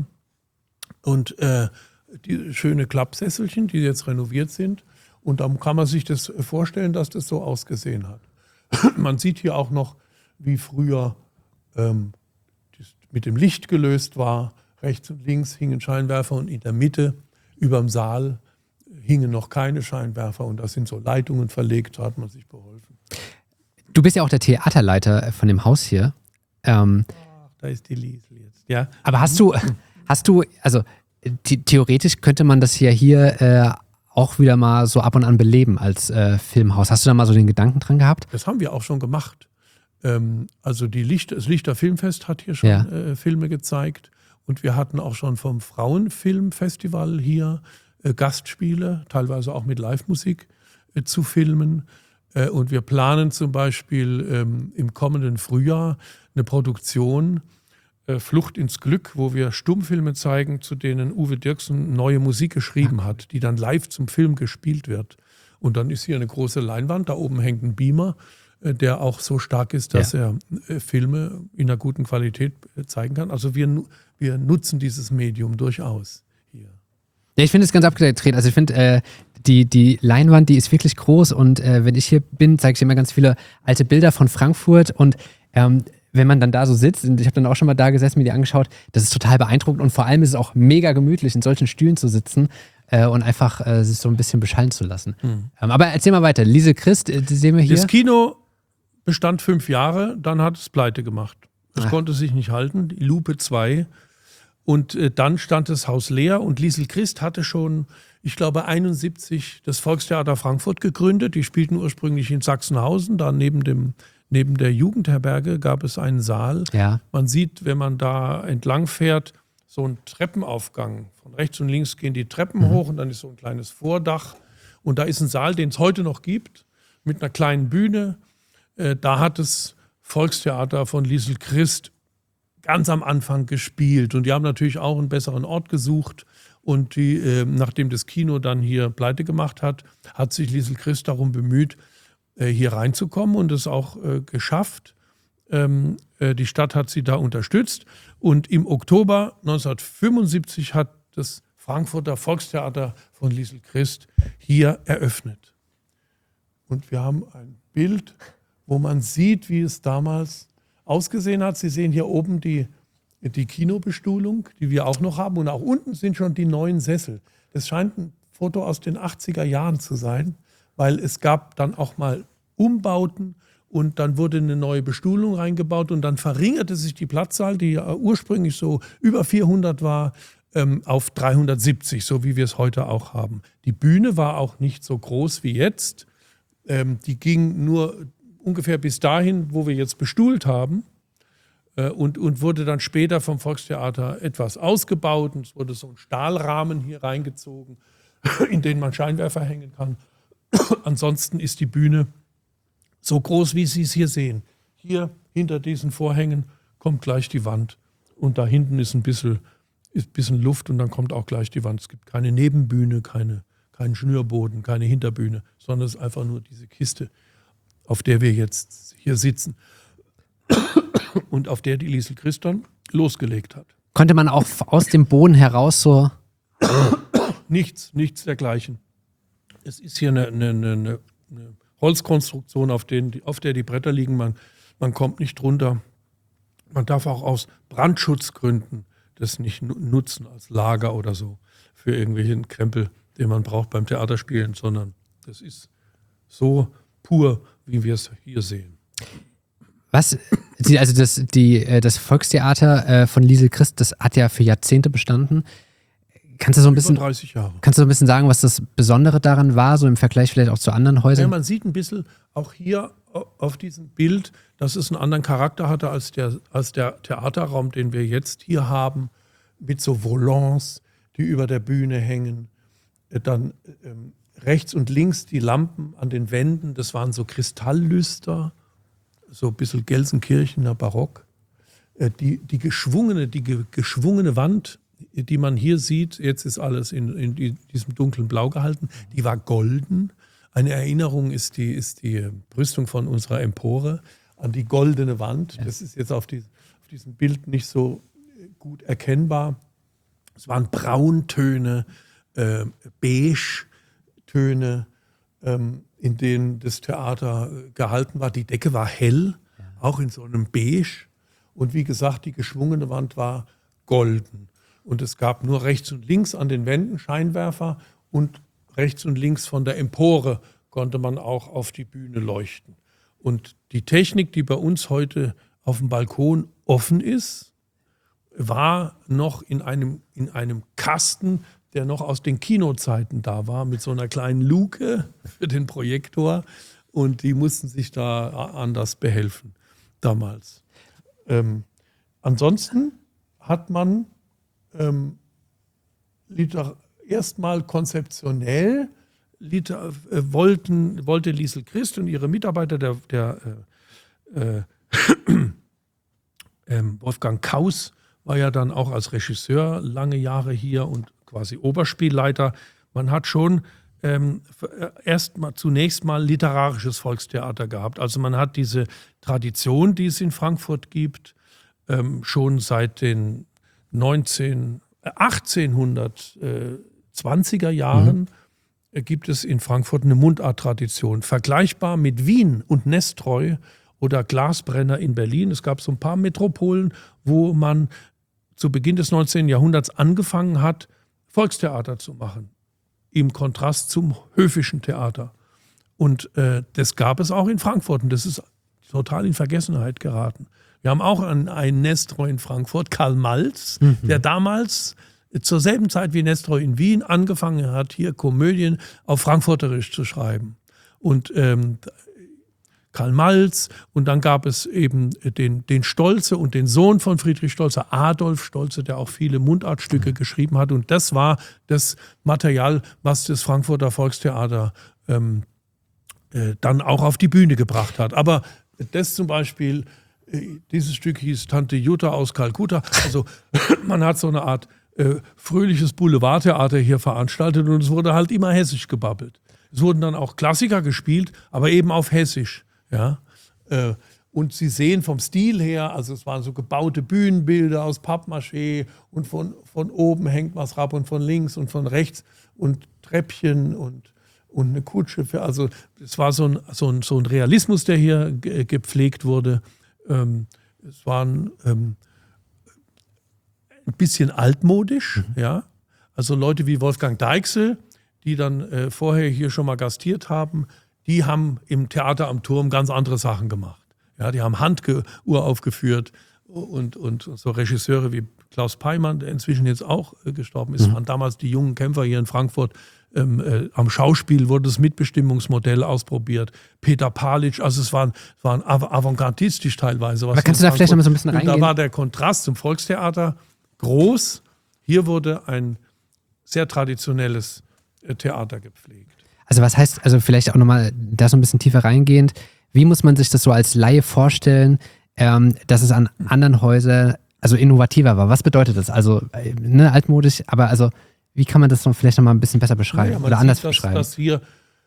Und äh, die schöne Klappsesselchen, die jetzt renoviert sind. Und dann kann man sich das vorstellen, dass das so ausgesehen hat. Man sieht hier auch noch, wie früher ähm, das mit dem Licht gelöst war. Rechts und links hingen Scheinwerfer und in der Mitte über dem Saal hingen noch keine Scheinwerfer. Und da sind so Leitungen verlegt, da hat man sich beholfen. Du bist ja auch der Theaterleiter von dem Haus hier. Ähm, Ach, da ist die Liesel jetzt. Ja. aber hast du, hast du, also the theoretisch könnte man das ja hier äh, auch wieder mal so ab und an beleben als äh, Filmhaus. Hast du da mal so den Gedanken dran gehabt? Das haben wir auch schon gemacht. Ähm, also die Licht, das Lichter Filmfest hat hier schon Ja. äh, Filme gezeigt und wir hatten auch schon vom Frauenfilmfestival hier äh, Gastspiele, teilweise auch mit Live-Musik äh, zu filmen. Äh, und wir planen zum Beispiel ähm, im kommenden Frühjahr eine Produktion äh, Flucht ins Glück, wo wir Stummfilme zeigen, zu denen Uwe Dirksen neue Musik geschrieben hat, die dann live zum Film gespielt wird. Und dann ist hier eine große Leinwand, da oben hängt ein Beamer, äh, der auch so stark ist, dass Ja. er äh, Filme in einer guten Qualität äh, zeigen kann. Also wir, nu- wir nutzen dieses Medium durchaus hier. Ja, ich finde es ganz abgedreht. Also ich finde, äh, die, die Leinwand, die ist wirklich groß und äh, wenn ich hier bin, zeige ich immer ganz viele alte Bilder von Frankfurt und ähm, wenn man dann da so sitzt, und ich habe dann auch schon mal da gesessen, mir die angeschaut, das ist total beeindruckend und vor allem ist es auch mega gemütlich, in solchen Stühlen zu sitzen äh, und einfach äh, sich so ein bisschen beschallen zu lassen. Mhm. Ähm, aber erzähl mal weiter. Liesl Christ, äh, die sehen wir hier. Das Kino bestand fünf Jahre, dann hat es pleite gemacht. Es Ah. konnte sich nicht halten, die Lupe zwei. Und äh, dann stand das Haus leer und Liesl Christ hatte schon, ich glaube, einundsiebzig das Volkstheater Frankfurt gegründet. Die spielten ursprünglich in Sachsenhausen, da neben, dem, neben der Jugendherberge gab es einen Saal. Ja. Man sieht, wenn man da entlang fährt, so einen Treppenaufgang. Von rechts und links gehen die Treppen Mhm. hoch und dann ist so ein kleines Vordach. Und da ist ein Saal, den es heute noch gibt, mit einer kleinen Bühne. Äh, da hat das Volkstheater von Liesl Christ ganz am Anfang gespielt. Und die haben natürlich auch einen besseren Ort gesucht. Und die, äh, nachdem das Kino dann hier pleite gemacht hat, hat sich Liesl Christ darum bemüht, äh, hier reinzukommen und es auch äh, geschafft. Ähm, äh, die Stadt hat sie da unterstützt. Und im Oktober neunzehnhundertfünfundsiebzig hat das Frankfurter Volkstheater von Liesl Christ hier eröffnet. Und wir haben ein Bild, wo man sieht, wie es damals ausgesehen hat. Sie sehen hier oben die, die Kinobestuhlung, die wir auch noch haben. Und auch unten sind schon die neuen Sessel. Das scheint ein Foto aus den achtziger Jahren zu sein, weil es gab dann auch mal Umbauten und dann wurde eine neue Bestuhlung reingebaut und dann verringerte sich die Platzzahl, die ja ursprünglich so über vierhundert war, ähm, auf dreihundertsiebzig, so wie wir es heute auch haben. Die Bühne war auch nicht so groß wie jetzt. Ähm, die ging nur ungefähr bis dahin, wo wir jetzt bestuhlt haben. Äh, und, und wurde dann später vom Volkstheater etwas ausgebaut. Und es wurde so ein Stahlrahmen hier reingezogen, in den man Scheinwerfer hängen kann. Ansonsten ist die Bühne so groß, wie Sie es hier sehen. Hier hinter diesen Vorhängen kommt gleich die Wand. Und da hinten ist ein bisschen, ist ein bisschen Luft und dann kommt auch gleich die Wand. Es gibt keine Nebenbühne, keine, keinen Schnürboden, keine Hinterbühne, sondern es ist einfach nur diese Kiste, auf der wir jetzt hier sitzen und auf der die Liesl Christ dann losgelegt hat. Konnte man auch aus dem Boden heraus so... Nichts, nichts dergleichen. Es ist hier eine, eine, eine, eine Holzkonstruktion, auf, den, auf der die Bretter liegen. Man, man kommt nicht drunter. Man darf auch aus Brandschutzgründen das nicht nutzen als Lager oder so für irgendwelchen Krempel, den man braucht beim Theaterspielen, sondern das ist so pur, wie wir es hier sehen. Was? Die, also das, die, äh, das Volkstheater äh, von Liesl Christ, das hat ja für Jahrzehnte bestanden. Kannst du so ein bisschen, Über dreißig Jahre. kannst du so ein bisschen sagen, was das Besondere daran war, so im Vergleich vielleicht auch zu anderen Ja, Häusern? man sieht ein bisschen auch hier auf diesem Bild, dass es einen anderen Charakter hatte als der, als der Theaterraum, den wir jetzt hier haben, mit so Volants, die über der Bühne hängen. Dann ähm, rechts und links die Lampen an den Wänden, das waren so Kristalllüster, so ein bisschen Gelsenkirchener Barock. Äh, die, die, geschwungene, die ge, geschwungene Wand, die man hier sieht, jetzt ist alles in, in diesem dunklen Blau gehalten, die war golden. Eine Erinnerung ist die, ist die Brüstung von unserer Empore an die goldene Wand. Das ist jetzt auf, die, auf diesem Bild nicht so gut erkennbar. Es waren Brauntöne, äh, Beige-Töne, ähm, in denen das Theater gehalten war. Die Decke war hell, auch in so einem Beige. Und wie gesagt, die geschwungene Wand war golden. Und es gab nur rechts und links an den Wänden Scheinwerfer und rechts und links von der Empore konnte man auch auf die Bühne leuchten. Und die Technik, die bei uns heute auf dem Balkon offen ist, war noch in einem, in einem Kasten, der noch aus den Kinozeiten da war, mit so einer kleinen Luke für den Projektor. Und die mussten sich da anders behelfen damals. Ähm, ansonsten hat man ähm, erstmal konzeptionell liter, äh, wollten, wollte Liesl Christ und ihre Mitarbeiter, der, der äh, äh, äh, Wolfgang Kaus war ja dann auch als Regisseur lange Jahre hier und quasi Oberspielleiter. Man hat schon ähm, erst mal, zunächst mal literarisches Volkstheater gehabt. Also man hat diese Tradition, die es in Frankfurt gibt, ähm, schon seit den neunzehn, achtzehnhundertzwanziger Jahren mhm. äh, gibt es in Frankfurt eine Mundarttradition. Vergleichbar mit Wien und Nestreu oder Glasbrenner in Berlin. Es gab so ein paar Metropolen, wo man zu Beginn des neunzehnten Jahrhunderts angefangen hat, Volkstheater zu machen. Im Kontrast zum höfischen Theater. Und äh, das gab es auch in Frankfurt. Und das ist total in Vergessenheit geraten. Wir haben auch einen, einen Nestreu in Frankfurt, Karl Malz, mhm. der damals zur selben Zeit wie Nestreu in Wien angefangen hat, hier Komödien auf Frankfurterisch zu schreiben. Und ähm, Karl Malz, und dann gab es eben den, den Stolze und den Sohn von Friedrich Stolze, Adolf Stolze, der auch viele Mundartstücke geschrieben hat. Und das war das Material, was das Frankfurter Volkstheater ähm, äh, dann auch auf die Bühne gebracht hat. Aber das zum Beispiel, äh, dieses Stück hieß Tante Jutta aus Kalkutta. Also man hat so eine Art äh, fröhliches Boulevardtheater hier veranstaltet und es wurde halt immer hessisch gebabbelt. Es wurden dann auch Klassiker gespielt, aber eben auf Hessisch. Ja, äh, und Sie sehen vom Stil her, also es waren so gebaute Bühnenbilder aus Pappmaché und von, von oben hängt was ab und von links und von rechts und Treppchen und, und eine Kutsche. Für, also es war so ein, so ein, so ein Realismus, der hier ge- gepflegt wurde. Ähm, es waren ähm, ein bisschen altmodisch, mhm. ja. Also Leute wie Wolfgang Deichsel, die dann äh, vorher hier schon mal gastiert haben, die haben im Theater am Turm ganz andere Sachen gemacht. Ja, die haben Handke uraufgeführt und, und so Regisseure wie Klaus Peimann, der inzwischen jetzt auch äh, gestorben ist, mhm. waren damals die jungen Kämpfer hier in Frankfurt. Ähm, äh, am Schauspiel wurde das Mitbestimmungsmodell ausprobiert. Peter Palitsch, also es waren, es waren av- avantgardistisch teilweise. Was Aber kannst du da vielleicht noch mal so ein bisschen reingehen? Da war der Kontrast zum Volkstheater groß. Hier wurde ein sehr traditionelles äh, Theater gepflegt. Also was heißt, also vielleicht auch nochmal da so ein bisschen tiefer reingehend, wie muss man sich das so als Laie vorstellen, ähm, dass es an anderen Häusern also innovativer war? Was bedeutet das? Also ne, altmodisch, aber also wie kann man das so vielleicht nochmal ein bisschen besser beschreiben naja, oder anders sieht, dass, beschreiben? Dass hier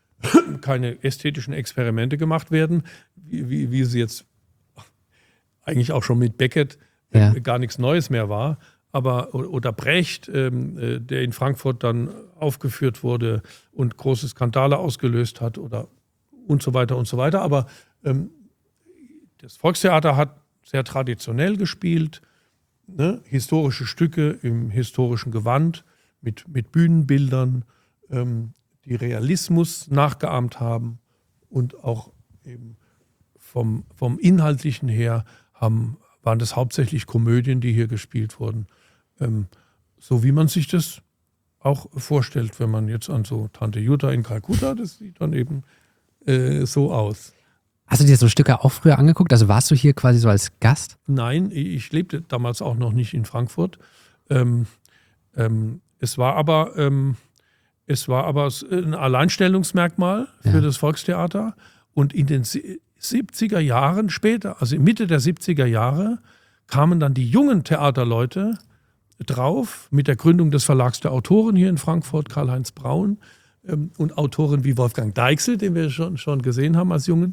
keine ästhetischen Experimente gemacht werden, wie, wie, wie sie jetzt eigentlich auch schon mit Beckett ja. äh, gar nichts Neues mehr war. Aber, oder Brecht, ähm, der in Frankfurt dann aufgeführt wurde und große Skandale ausgelöst hat oder und so weiter und so weiter. Aber ähm, das Volkstheater hat sehr traditionell gespielt, ne? Historische Stücke im historischen Gewand mit, mit Bühnenbildern, ähm, die Realismus nachgeahmt haben und auch eben vom, vom Inhaltlichen her haben, waren das hauptsächlich Komödien, die hier gespielt wurden. Ähm, so wie man sich das auch vorstellt, wenn man jetzt an so Tante Jutta in Kalkutta, das sieht dann eben äh, so aus. Hast du dir so Stücke auch früher angeguckt? Also warst du hier quasi so als Gast? Nein, ich lebte damals auch noch nicht in Frankfurt. Ähm, ähm, es war aber, ähm, es war aber ein Alleinstellungsmerkmal für ja. das Volkstheater. Und in den siebziger Jahren später, also Mitte der siebziger Jahre, kamen dann die jungen Theaterleute drauf mit der Gründung des Verlags der Autoren hier in Frankfurt, Karl-Heinz Braun ähm, und Autoren wie Wolfgang Deichsel, den wir schon, schon gesehen haben als Jungen,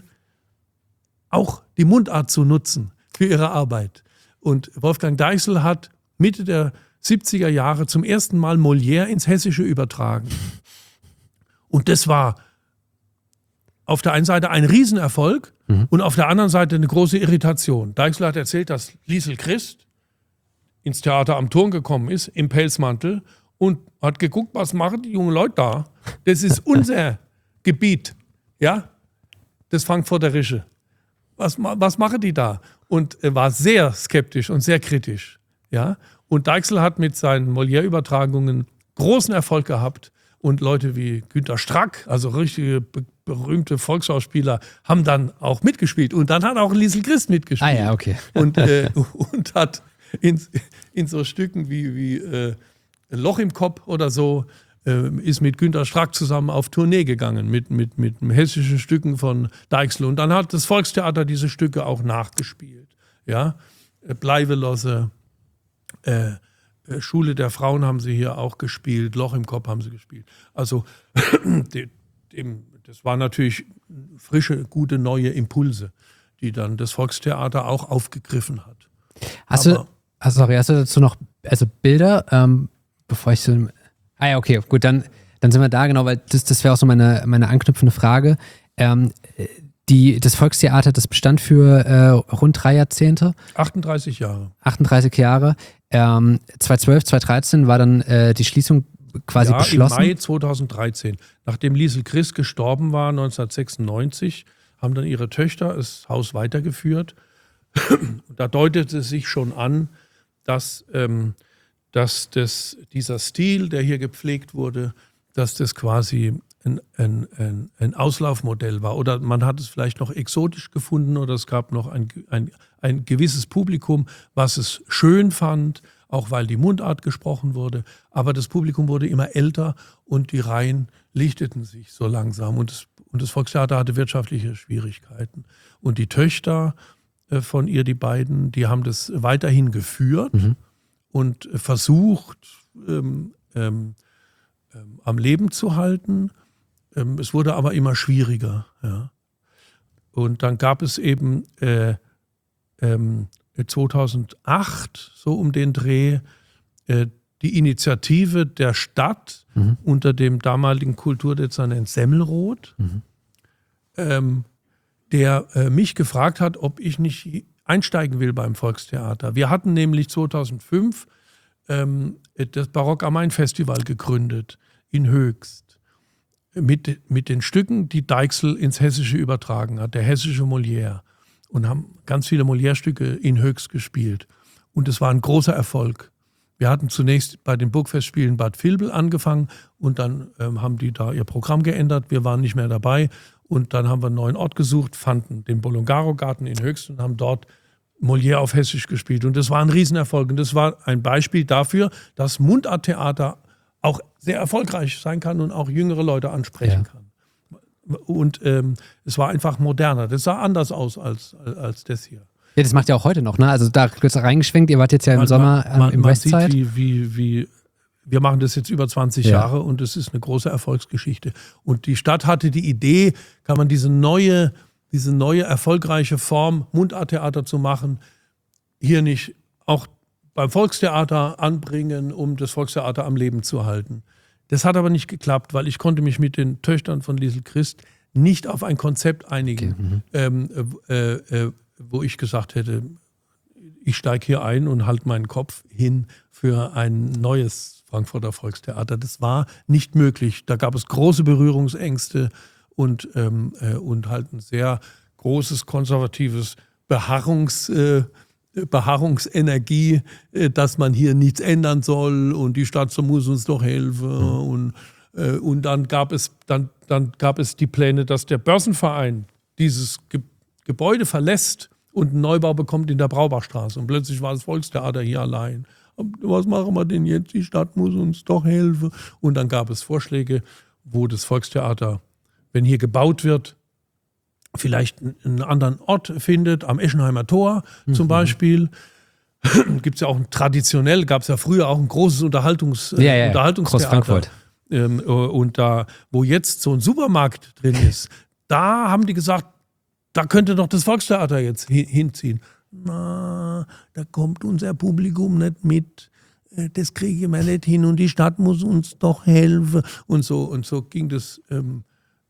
auch die Mundart zu nutzen für ihre Arbeit. Und Wolfgang Deichsel hat Mitte der siebziger Jahre zum ersten Mal Molière ins Hessische übertragen. Und das war auf der einen Seite ein Riesenerfolg mhm. und auf der anderen Seite eine große Irritation. Deichsel hat erzählt, dass Liesl Christ ins Theater am Turm gekommen ist, im Pelzmantel, und hat geguckt, was machen die jungen Leute da? Das ist unser Gebiet, ja, das Frankfurterische. Was, was machen die da? Und er war sehr skeptisch und sehr kritisch, ja. Und Deichsel hat mit seinen Molière-Übertragungen großen Erfolg gehabt und Leute wie Günter Strack, also richtige be berühmte Volksschauspieler, haben dann auch mitgespielt und dann hat auch Liesl Christ mitgespielt. Ah ja, okay. Und, äh, und hat in, in so Stücken wie, wie äh, Loch im Kopf oder so, äh, ist mit Günter Strack zusammen auf Tournee gegangen mit, mit, mit hessischen Stücken von Deichsel. Und dann hat das Volkstheater diese Stücke auch nachgespielt. Ja? Bleibelosse, äh, Schule der Frauen haben sie hier auch gespielt, Loch im Kopf haben sie gespielt. Also dem, das waren natürlich frische, gute, neue Impulse, die dann das Volkstheater auch aufgegriffen hat. Hast Aber, du, also sorry, hast du dazu noch also Bilder, ähm, bevor ich so... Ah ja, okay, gut, dann, dann sind wir da, genau, weil das, das wäre auch so meine, meine anknüpfende Frage. Ähm, die, das Volkstheater, das bestand für äh, rund drei Jahrzehnte. achtunddreißig Jahre. achtunddreißig Jahre. Ähm, zweitausendzwölf, zweitausenddreizehn war dann äh, die Schließung quasi ja, beschlossen. Im Mai zweitausenddreizehn. Nachdem Liesl Christ gestorben war, neunzehnhundertsechsundneunzig, haben dann ihre Töchter das Haus weitergeführt. Da deutete es sich schon an, dass, ähm, dass das, dieser Stil, der hier gepflegt wurde, dass das quasi ein, ein, ein, ein Auslaufmodell war. Oder man hat es vielleicht noch exotisch gefunden oder es gab noch ein, ein, ein gewisses Publikum, was es schön fand, auch weil die Mundart gesprochen wurde. Aber das Publikum wurde immer älter und die Reihen lichteten sich so langsam. Und das, und das Volkstheater hatte wirtschaftliche Schwierigkeiten. Und die Töchter äh, von ihr, die beiden, die haben das weiterhin geführt mhm. und versucht, ähm, ähm, ähm, am Leben zu halten. Ähm, es wurde aber immer schwieriger. Ja. Und dann gab es eben äh, ähm, zweitausendacht, so um den Dreh, äh, die Initiative der Stadt mhm. unter dem damaligen Kulturdezernent Semmelroth, mhm. ähm, der äh, mich gefragt hat, ob ich nicht einsteigen will beim Volkstheater. Wir hatten nämlich zweitausendfünf ähm, das Barock am Main Festival gegründet in Höchst mit, mit den Stücken, die Deichsel ins Hessische übertragen hat, der hessische Molière. Und haben ganz viele Molière-Stücke in Höchst gespielt. Und es war ein großer Erfolg. Wir hatten zunächst bei den Burgfestspielen Bad Vilbel angefangen und dann ähm, haben die da ihr Programm geändert. Wir waren nicht mehr dabei und dann haben wir einen neuen Ort gesucht, fanden den Bolongaro-Garten in Höchst und haben dort Molière auf Hessisch gespielt. Und das war ein Riesenerfolg. Und das war ein Beispiel dafür, dass Mundarttheater auch sehr erfolgreich sein kann und auch jüngere Leute ansprechen ja. kann. Und ähm, es war einfach moderner. Das sah anders aus als, als das hier. Ja, das macht ihr auch heute noch, ne? Also da kurz reingeschwenkt, ihr wart jetzt ja im man, Sommer ähm, man, im man Westside. Sieht, wie, wie, wie, wir machen das jetzt über zwanzig ja. Jahre und es ist eine große Erfolgsgeschichte. Und die Stadt hatte die Idee, kann man diese neue, diese neue erfolgreiche Form, Mundarttheater zu machen, hier nicht auch beim Volkstheater anbringen, um das Volkstheater am Leben zu halten. Das hat aber nicht geklappt, weil ich konnte mich mit den Töchtern von Liesl Christ nicht auf ein Konzept einigen, okay. mhm. ähm, äh, äh, wo ich gesagt hätte, ich steige hier ein und halte meinen Kopf hin für ein neues Frankfurter Volkstheater. Das war nicht möglich. Da gab es große Berührungsängste und, ähm, äh, und halt ein sehr großes konservatives Beharrungs äh, Beharrungsenergie, dass man hier nichts ändern soll und die Stadt muss uns doch helfen. Mhm. Und, äh, und dann gab es, dann, dann gab es die Pläne, dass der Börsenverein dieses Ge Gebäude verlässt und einen Neubau bekommt in der Braubachstraße. Und plötzlich war das Volkstheater hier allein. Was machen wir denn jetzt? Die Stadt muss uns doch helfen. Und dann gab es Vorschläge, wo das Volkstheater, wenn hier gebaut wird, vielleicht einen anderen Ort findet, am Eschenheimer Tor zum mhm. Beispiel. Gibt es ja auch traditionell, gab es ja früher auch ein großes Unterhaltungs, ja, ja, Unterhaltungstheater. Frankfurt. Ähm, und da, wo jetzt so ein Supermarkt drin ist, da haben die gesagt, da könnte doch das Volkstheater jetzt hinziehen. Na, da kommt unser Publikum nicht mit. Das kriegen wir nicht hin und die Stadt muss uns doch helfen. Und so, und so ging das ähm,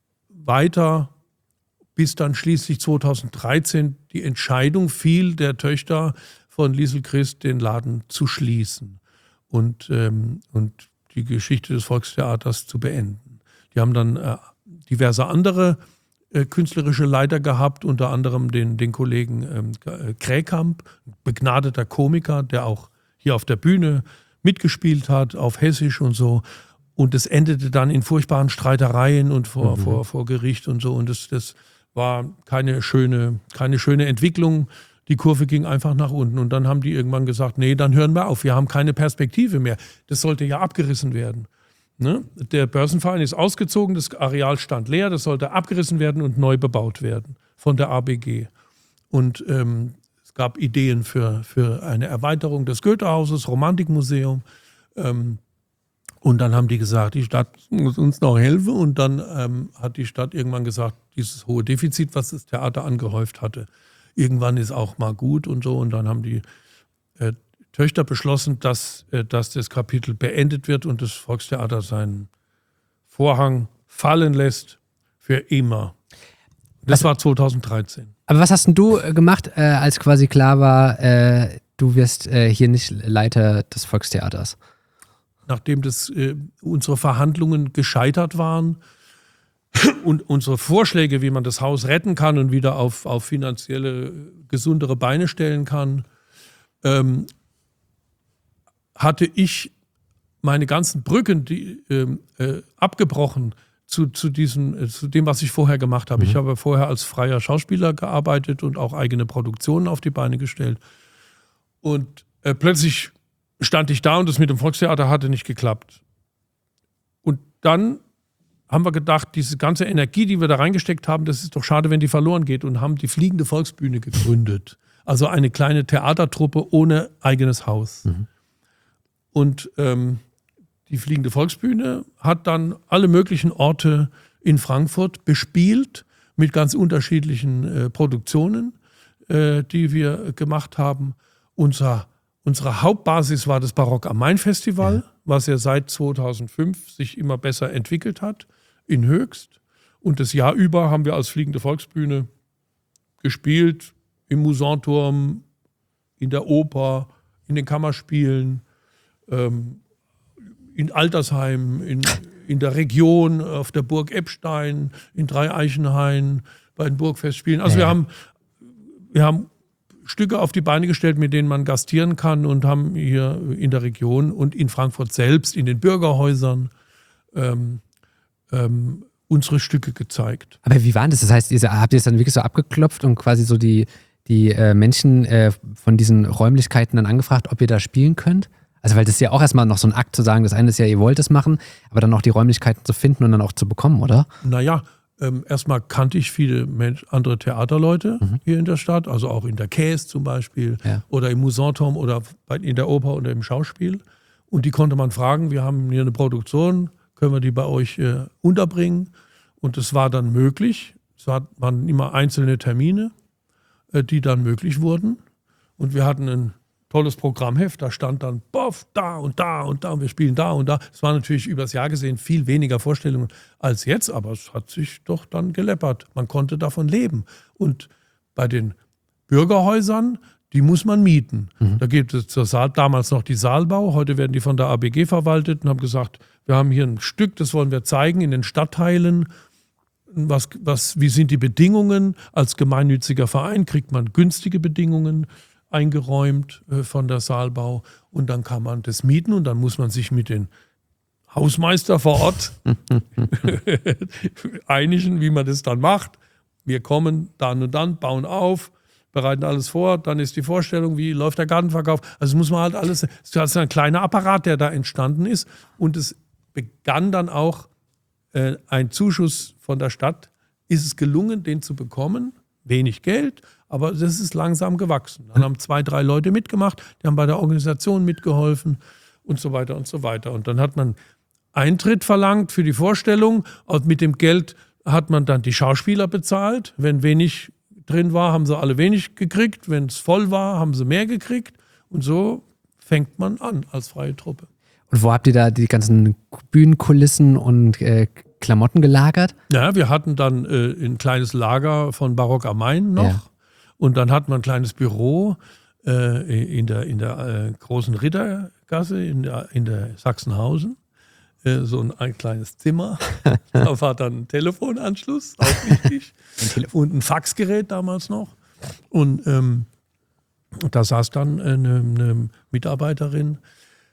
weiter, bis dann schließlich zweitausenddreizehn die Entscheidung fiel, der Töchter von Liesl Christ den Laden zu schließen und, ähm, und die Geschichte des Volkstheaters zu beenden. Die haben dann äh, diverse andere äh, künstlerische Leiter gehabt, unter anderem den, den Kollegen ähm, Kräkamp, begnadeter Komiker, der auch hier auf der Bühne mitgespielt hat, auf Hessisch und so. Und es endete dann in furchtbaren Streitereien und vor, mhm. vor, vor Gericht und so. Und das, das war keine schöne, keine schöne Entwicklung. Die Kurve ging einfach nach unten. Und dann haben die irgendwann gesagt, nee, dann hören wir auf. Wir haben keine Perspektive mehr. Das sollte ja abgerissen werden. Ne? Der Börsenverein ist ausgezogen, das Areal stand leer. Das sollte abgerissen werden und neu bebaut werden von der A B G. Und ähm, es gab Ideen für, für eine Erweiterung des Goethe-Hauses, Romantikmuseum. Ähm, und dann haben die gesagt, die Stadt muss uns noch helfen. Und dann ähm, hat die Stadt irgendwann gesagt, dieses hohe Defizit, was das Theater angehäuft hatte, irgendwann ist auch mal gut und so. Und dann haben die äh, Töchter beschlossen, dass, äh, dass das Kapitel beendet wird und das Volkstheater seinen Vorhang fallen lässt für immer. Das was, war zweitausenddreizehn. Aber was hast denn du gemacht, äh, als quasi klar war, äh, du wirst äh, hier nicht Leiter des Volkstheaters? Nachdem das, äh, unsere Verhandlungen gescheitert waren und unsere Vorschläge, wie man das Haus retten kann und wieder auf, auf finanzielle, gesundere Beine stellen kann, ähm, hatte ich meine ganzen Brücken die, ähm, äh, abgebrochen zu, zu, diesem, äh, zu dem, was ich vorher gemacht habe. Mhm. Ich habe vorher als freier Schauspieler gearbeitet und auch eigene Produktionen auf die Beine gestellt. Und äh, plötzlich stand ich da und das mit dem Volkstheater hatte nicht geklappt. Und dann haben wir gedacht, diese ganze Energie, die wir da reingesteckt haben, das ist doch schade, wenn die verloren geht, und haben die Fliegende Volksbühne gegründet. Also eine kleine Theatertruppe ohne eigenes Haus. Mhm. Und ähm, die Fliegende Volksbühne hat dann alle möglichen Orte in Frankfurt bespielt mit ganz unterschiedlichen äh, Produktionen, äh, die wir gemacht haben. Unser, unsere Hauptbasis war das Barock am Main Festival, ja. was ja seit zweitausendfünf sich immer besser entwickelt hat, in Höchst. Und das Jahr über haben wir als Fliegende Volksbühne gespielt, im Musanturm, in der Oper, in den Kammerspielen, ähm, in Altersheimen, in, in der Region, auf der Burg Eppstein, in Dreieichenhain, bei den Burgfestspielen. Also ja. wir haben, wir haben Stücke auf die Beine gestellt, mit denen man gastieren kann, und haben hier in der Region und in Frankfurt selbst, in den Bürgerhäusern, ähm, ähm, unsere Stücke gezeigt. Aber wie war das? Das heißt, ihr, habt ihr es dann wirklich so abgeklopft und quasi so die, die äh, Menschen äh, von diesen Räumlichkeiten dann angefragt, ob ihr da spielen könnt? Also weil das ist ja auch erstmal noch so ein Akt zu sagen, das eine ist ja, ihr wollt es machen, aber dann auch die Räumlichkeiten zu finden und dann auch zu bekommen, oder? Naja, ähm, erstmal kannte ich viele Mensch, andere Theaterleute mhm. hier in der Stadt, also auch in der Käs zum Beispiel ja. oder im Musanturm oder in der Oper oder im Schauspiel. Und die konnte man fragen, wir haben hier eine Produktion, können wir die bei euch äh, unterbringen? Und das war dann möglich. Es waren immer einzelne Termine, äh, die dann möglich wurden. Und wir hatten ein tolles Programmheft, da stand dann boff, da und da und da und wir spielen da und da. Es war natürlich übers Jahr gesehen viel weniger Vorstellungen als jetzt, aber es hat sich doch dann geleppert. Man konnte davon leben. Und bei den Bürgerhäusern, die muss man mieten. Mhm. Da gibt es zur Saal, damals noch die Saalbau, heute werden die von der A B G verwaltet und haben gesagt, wir haben hier ein Stück, das wollen wir zeigen in den Stadtteilen. Was, was, wie sind die Bedingungen? Als gemeinnütziger Verein kriegt man günstige Bedingungen eingeräumt äh, von der Saalbau, und dann kann man das mieten und dann muss man sich mit den Hausmeister vor Ort einigen, wie man das dann macht. Wir kommen dann und dann, bauen auf, bereiten alles vor, dann ist die Vorstellung, wie läuft der Gartenverkauf. Also muss man halt alles, es ist ein kleiner Apparat, der da entstanden ist, und es begann dann auch äh, ein Zuschuss von der Stadt. Ist es gelungen, den zu bekommen? Wenig Geld, aber das ist langsam gewachsen. Dann haben zwei, drei Leute mitgemacht, die haben bei der Organisation mitgeholfen und so weiter und so weiter. Und dann hat man Eintritt verlangt für die Vorstellung, und mit dem Geld hat man dann die Schauspieler bezahlt. Wenn wenig drin war, haben sie alle wenig gekriegt. Wenn es voll war, haben sie mehr gekriegt. Und so fängt man an als freie Truppe. Und wo habt ihr da die ganzen Bühnenkulissen und äh, Klamotten gelagert? Ja, wir hatten dann äh, ein kleines Lager von Barock am Main noch. Ja. Und dann hat man ein kleines Büro äh, in der, in der äh, großen Rittergasse in der, in der Sachsenhausen. Äh, so ein, ein kleines Zimmer. Da war dann ein Telefonanschluss, auch wichtig. ein Telefon. Und ein Faxgerät damals noch. Und ähm, da saß dann eine, eine Mitarbeiterin,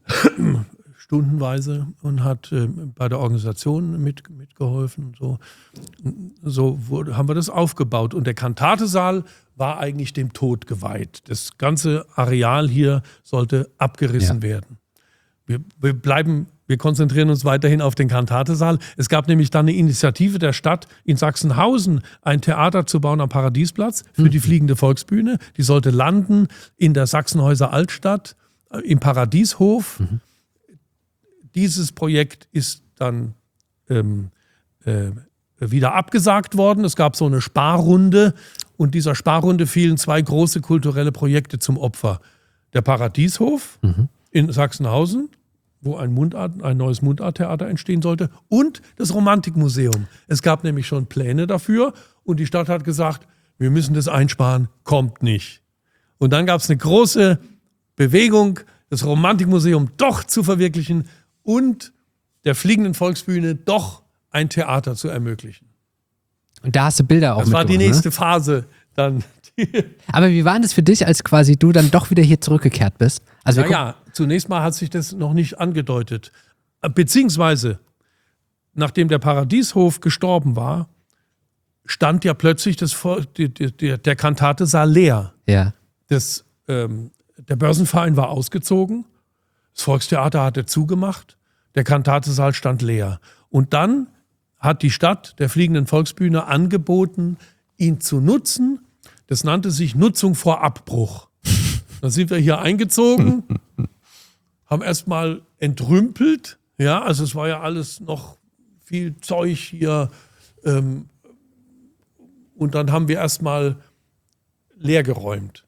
stundenweise und hat äh, bei der Organisation mit, mitgeholfen. So, so wurde, haben wir das aufgebaut. Und der Kantatesaal war eigentlich dem Tod geweiht. Das ganze Areal hier sollte abgerissen ja. werden. Wir, wir bleiben, wir konzentrieren uns weiterhin auf den Kantatesaal. Es gab nämlich dann eine Initiative der Stadt in Sachsenhausen, ein Theater zu bauen am Paradiesplatz für mhm. die Fliegende Volksbühne. Die sollte landen in der Sachsenhäuser Altstadt, äh, im Paradieshof. Mhm. Dieses Projekt ist dann ähm, äh, wieder abgesagt worden. Es gab so eine Sparrunde und dieser Sparrunde fielen zwei große kulturelle Projekte zum Opfer. Der Paradieshof mhm. in Sachsenhausen, wo ein, Mundart, ein neues Mundarttheater entstehen sollte, und das Romantikmuseum. Es gab nämlich schon Pläne dafür und die Stadt hat gesagt, wir müssen das einsparen, kommt nicht. Und dann gab es eine große Bewegung, das Romantikmuseum doch zu verwirklichen und der Fliegenden Volksbühne doch ein Theater zu ermöglichen. Und da hast du Bilder auch Das war die nächste ne? Phase dann. Aber wie war das für dich, als quasi du dann doch wieder hier zurückgekehrt bist? Also naja, zunächst mal hat sich das noch nicht angedeutet. Beziehungsweise, nachdem der Paradieshof gestorben war, stand ja plötzlich das, der, der Kantatesaal leer. Ja. Das, ähm, der Börsenverein war ausgezogen. Das Volkstheater hatte zugemacht, der Kantatesaal stand leer. Und dann hat die Stadt der Fliegenden Volksbühne angeboten, ihn zu nutzen. Das nannte sich Nutzung vor Abbruch. Dann sind wir hier eingezogen, haben erstmal entrümpelt. Ja, also es war ja alles noch viel Zeug hier. Ähm, und dann haben wir erstmal leergeräumt.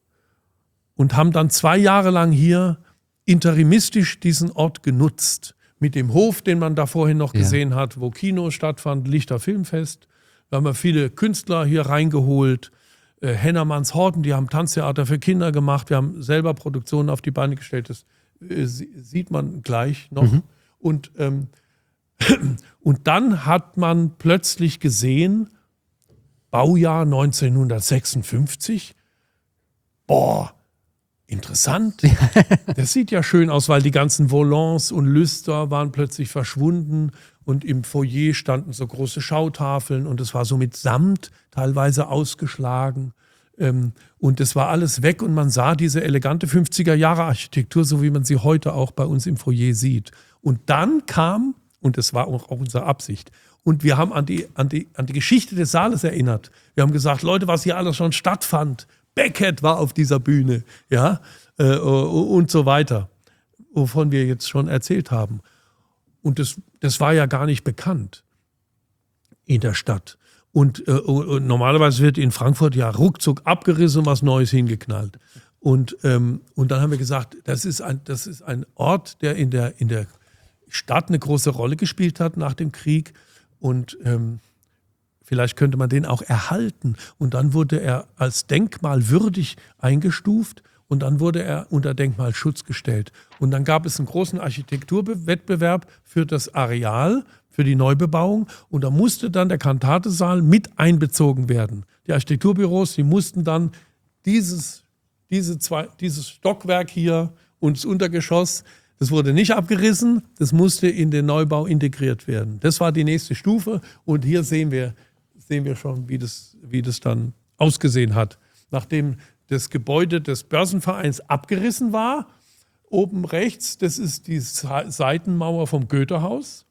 Und haben dann zwei Jahre lang hier interimistisch diesen Ort genutzt. Mit dem Hof, den man da vorhin noch ja. gesehen hat, wo Kino stattfand, Lichter Filmfest. Wir haben ja viele Künstler hier reingeholt. Äh, Hennermanns Horten, die haben Tanztheater für Kinder gemacht. Wir haben selber Produktionen auf die Beine gestellt. Das äh, sieht man gleich noch. Mhm. Und, ähm, und dann hat man plötzlich gesehen, Baujahr neunzehnhundertsechsundfünfzig, boah, interessant. Das sieht ja schön aus, weil die ganzen Volants und Lüster waren plötzlich verschwunden und im Foyer standen so große Schautafeln und es war so mit Samt teilweise ausgeschlagen. Und es war alles weg und man sah diese elegante fünfziger-Jahre-Architektur, so wie man sie heute auch bei uns im Foyer sieht. Und dann kam, und das war auch unsere Absicht, und wir haben an die, an die, an die Geschichte des Saales erinnert. Wir haben gesagt, Leute, was hier alles schon stattfand. Beckett war auf dieser Bühne, ja, äh, und so weiter, wovon wir jetzt schon erzählt haben. Und das, das war ja gar nicht bekannt in der Stadt. Und, äh, und normalerweise wird in Frankfurt ja ruckzuck abgerissen und was Neues hingeknallt. Und, ähm, und dann haben wir gesagt, das ist ein, das ist ein Ort, der in der, in der Stadt eine große Rolle gespielt hat nach dem Krieg. Und ähm, vielleicht könnte man den auch erhalten. Und dann wurde er als denkmalwürdig eingestuft und dann wurde er unter Denkmalschutz gestellt. Und dann gab es einen großen Architekturwettbewerb für das Areal, für die Neubebauung. Und da musste dann der Kantatesaal mit einbezogen werden. Die Architekturbüros, die mussten dann dieses, diese zwei, dieses Stockwerk hier und das Untergeschoss, das wurde nicht abgerissen, das musste in den Neubau integriert werden. Das war die nächste Stufe und hier sehen wir, sehen wir schon, wie das, wie das dann ausgesehen hat. Nachdem das Gebäude des Börsenvereins abgerissen war, oben rechts, das ist die Seitenmauer vom Goethehaus.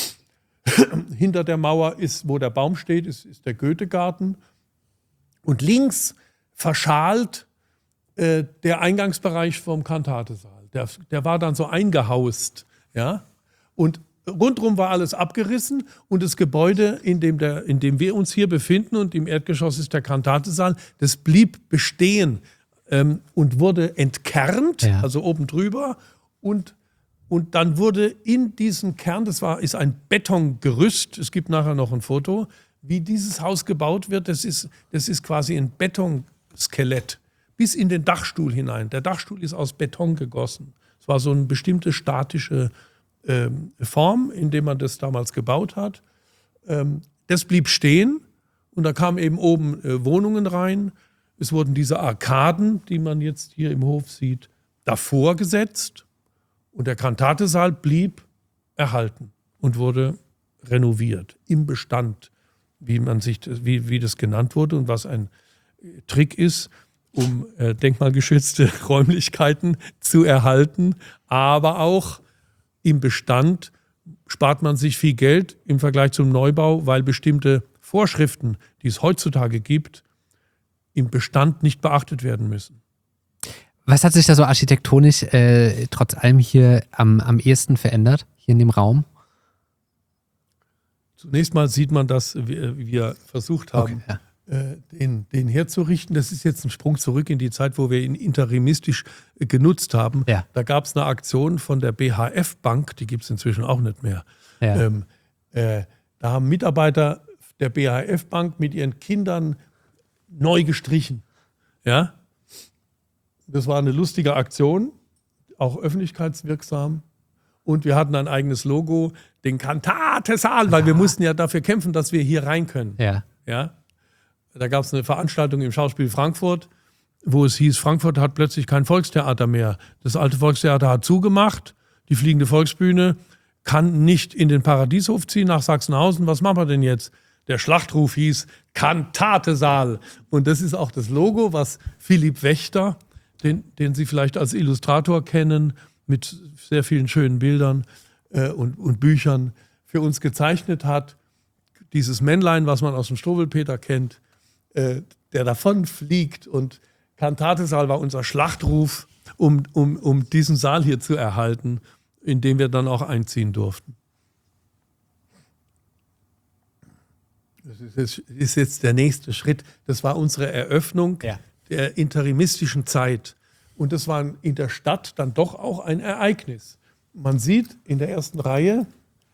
Hinter der Mauer ist, wo der Baum steht, ist, ist der Goethegarten. Und links verschalt äh, der Eingangsbereich vom Kantatesaal. Der, der war dann so eingehaust. Ja? Und rundherum war alles abgerissen und das Gebäude, in dem, der, in dem wir uns hier befinden und im Erdgeschoss ist der Kantatesaal, das blieb bestehen ähm, und wurde entkernt, ja. also oben drüber. Und, und dann wurde in diesen Kern, das war, ist ein Betongerüst, es gibt nachher noch ein Foto, wie dieses Haus gebaut wird, das ist, das ist quasi ein Betonskelett. Bis in den Dachstuhl hinein. Der Dachstuhl ist aus Beton gegossen. Es war so eine bestimmte statische ähm, Form, in der man das damals gebaut hat. Ähm, das blieb stehen und da kamen eben oben äh, Wohnungen rein. Es wurden diese Arkaden, die man jetzt hier im Hof sieht, davor gesetzt Und der Kantatesaal blieb erhalten und wurde renoviert im Bestand, wie man sich, wie, wie das genannt wurde und was ein Trick ist, um äh, denkmalgeschützte Räumlichkeiten zu erhalten, aber auch im Bestand spart man sich viel Geld im Vergleich zum Neubau, weil bestimmte Vorschriften, die es heutzutage gibt, im Bestand nicht beachtet werden müssen. Was hat sich da so architektonisch äh, trotz allem hier am, am ehesten verändert, hier in dem Raum? Zunächst mal sieht man, dass wir, wir versucht haben, Okay, ja. äh, den, den herzurichten. Das ist jetzt ein Sprung zurück in die Zeit, wo wir ihn interimistisch äh, genutzt haben. Ja. Da gab es eine Aktion von der B H F Bank, die gibt es inzwischen auch nicht mehr. Ja. Ähm, äh, da haben Mitarbeiter der B H F Bank mit ihren Kindern neu gestrichen. Ja? Das war eine lustige Aktion, auch öffentlichkeitswirksam. Und wir hatten ein eigenes Logo, den Kantatesaal, weil wir mussten ja dafür kämpfen, dass wir hier rein können. Ja. Ja? Da gab es eine Veranstaltung im Schauspiel Frankfurt, wo es hieß, Frankfurt hat plötzlich kein Volkstheater mehr. Das alte Volkstheater hat zugemacht, die Fliegende Volksbühne kann nicht in den Paradieshof ziehen nach Sachsenhausen. Was machen wir denn jetzt? Der Schlachtruf hieß Kantatesaal. Und das ist auch das Logo, was Philipp Wächter, den, den Sie vielleicht als Illustrator kennen, mit sehr vielen schönen Bildern äh, und, und Büchern für uns gezeichnet hat. Dieses Männlein, was man aus dem Struwwelpeter kennt, äh, der davon fliegt. Und Kantatesaal war unser Schlachtruf, um, um, um diesen Saal hier zu erhalten, in dem wir dann auch einziehen durften. Das ist jetzt, ist jetzt der nächste Schritt. Das war unsere Eröffnung Ja. der interimistischen Zeit. Und das war in der Stadt dann doch auch ein Ereignis. Man sieht in der ersten Reihe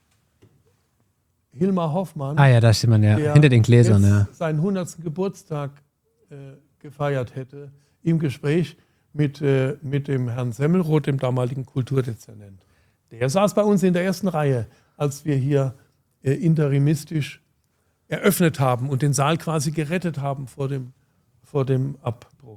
Hilmar Hoffmann, Ah ja, da steht man ja der hinter den Gläsern. jetzt Ja. seinen hundertsten Geburtstag äh, gefeiert hätte, im Gespräch mit, äh, mit dem Herrn Semmelroth, dem damaligen Kulturdezernent. Der saß bei uns in der ersten Reihe, als wir hier äh, interimistisch eröffnet haben und den Saal quasi gerettet haben vor dem, vor dem Abbruch.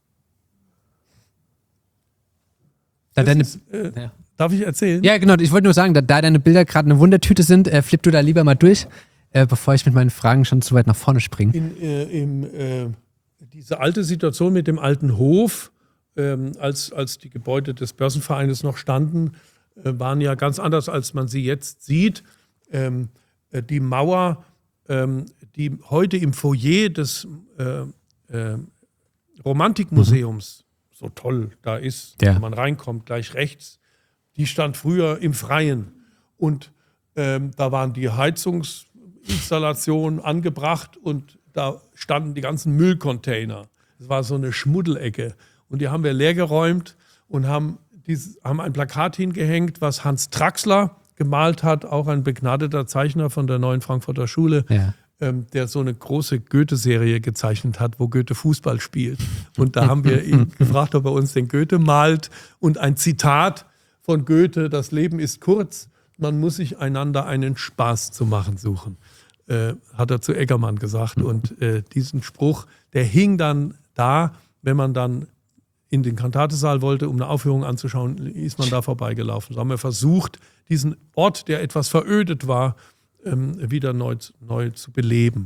Da Das deine, ist, äh, ja. Darf ich erzählen? ja, genau. Ich wollte nur sagen, da, da deine Bilder gerade eine Wundertüte sind, äh, flipp du da lieber mal durch, äh, bevor ich mit meinen Fragen schon zu weit nach vorne springe. In, äh, im, äh, diese alte Situation mit dem alten Hof, ähm, als, als die Gebäude des Börsenvereines noch standen, äh, waren ja ganz anders, als man sie jetzt sieht. Ähm, äh, die Mauer, ähm, die heute im Foyer des äh, äh, Romantikmuseums mhm. so toll da ist, ja. wenn man reinkommt, gleich rechts, die stand früher im Freien. Und ähm, da waren die Heizungsinstallationen angebracht und da standen die ganzen Müllcontainer. Es war so eine Schmuddelecke. Und die haben wir leergeräumt und haben, dieses, haben ein Plakat hingehängt, was Hans Traxler gemalt hat, auch ein begnadeter Zeichner von der Neuen Frankfurter Schule, Ja. ähm, der so eine große Goethe-Serie gezeichnet hat, wo Goethe Fußball spielt. Und da haben wir ihn gefragt, ob er uns den Goethe malt. Und ein Zitat von Goethe: Das Leben ist kurz, man muss sich einander einen Spaß zu machen suchen, äh, hat er zu Eggermann gesagt. Und äh, diesen Spruch, der hing dann da, wenn man dann in den Kantatesaal wollte, um eine Aufführung anzuschauen, ist man da vorbeigelaufen. So haben wir versucht, diesen Ort, der etwas verödet war, ähm, wieder neu, neu zu beleben.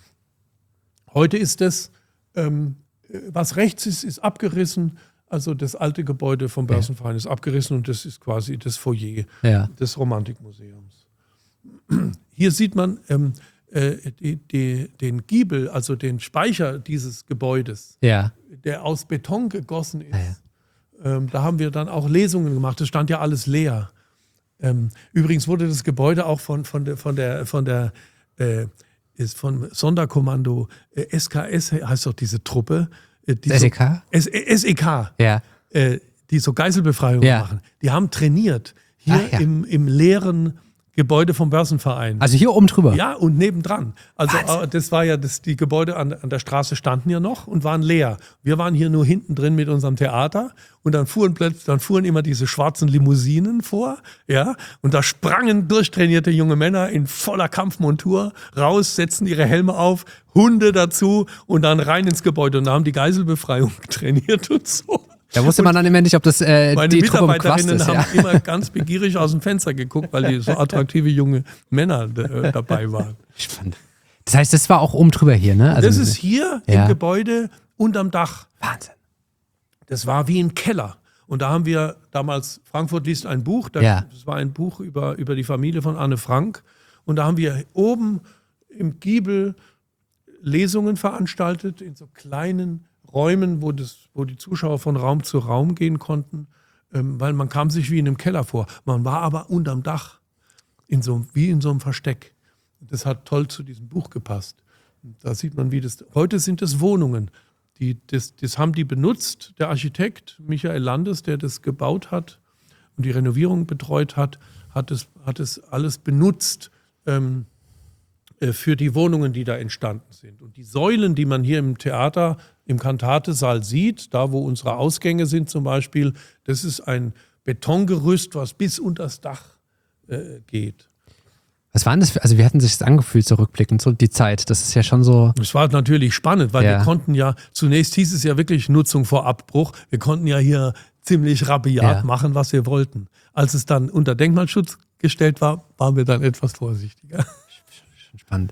Heute ist es, ähm, was rechts ist, ist abgerissen. Also das alte Gebäude vom Börsenverein ist abgerissen und das ist quasi das Foyer Ja. des Romantikmuseums. Hier sieht man ähm, äh, die, die, den Giebel, also den Speicher dieses Gebäudes, Ja. der aus Beton gegossen ist. Ah, ja. Ähm, da haben wir dann auch Lesungen gemacht. Es stand ja alles leer. Ähm, übrigens wurde das Gebäude auch von, von der, von der, von der äh, ist vom Sonderkommando äh, S K S heißt doch diese Truppe. Äh, die S E K? So, S, S E K. Ja. Äh, die so Geiselbefreiungen Ja. machen. Die haben trainiert hier Ach ja. im, im leeren Gebäude vom Börsenverein. Also hier oben drüber. Ja, und nebendran. Also Wahnsinn. äh, das war ja, das, die Gebäude an, an der Straße standen ja noch und waren leer. Wir waren hier nur hinten drin mit unserem Theater und dann fuhren plötzlich, dann fuhren immer diese schwarzen Limousinen vor, ja, und da sprangen durchtrainierte junge Männer in voller Kampfmontur raus, setzten ihre Helme auf, Hunde dazu und dann rein ins Gebäude und da haben die Geiselbefreiung trainiert und so. Da wusste man dann immer nicht, ob das äh, Meine die Truppe im Quast Mitarbeiterinnen ist. haben Ja. immer ganz begierig aus dem Fenster geguckt, weil die so attraktive junge Männer äh, dabei waren. Spannend. Das heißt, das war auch oben drüber hier, ne? Also, Das ist hier ja. im Gebäude unterm Dach. Wahnsinn. Das war wie ein Keller. Und da haben wir damals, Frankfurt liest ein Buch, das, Ja. das war ein Buch über, über die Familie von Anne Frank. Und da haben wir oben im Giebel Lesungen veranstaltet, in so kleinen Räumen, wo, das, wo die Zuschauer von Raum zu Raum gehen konnten, ähm, weil man kam sich wie in einem Keller vor. Man war aber unterm Dach, in so, wie in so einem Versteck. Das hat toll zu diesem Buch gepasst. Da sieht man, wie das. Heute sind es Wohnungen. Die, das, das haben die benutzt. Der Architekt Michael Landes, der das gebaut hat und die Renovierung betreut hat, hat es, hat es alles benutzt ähm, äh, für die Wohnungen, die da entstanden sind. Und die Säulen, die man hier im Theater, im Kantatesaal sieht, da wo unsere Ausgänge sind zum Beispiel, das ist ein Betongerüst, was bis unter das Dach äh, geht. Was war denn das für, also wie hatten sich das angefühlt, so rückblickend, so die Zeit? Das ist ja schon so. Es war natürlich spannend, weil Ja. wir konnten ja, zunächst hieß es ja wirklich Nutzung vor Abbruch, wir konnten ja hier ziemlich rabiat Ja. machen, was wir wollten. Als es dann unter Denkmalschutz gestellt war, waren wir dann etwas vorsichtiger. Schon spannend.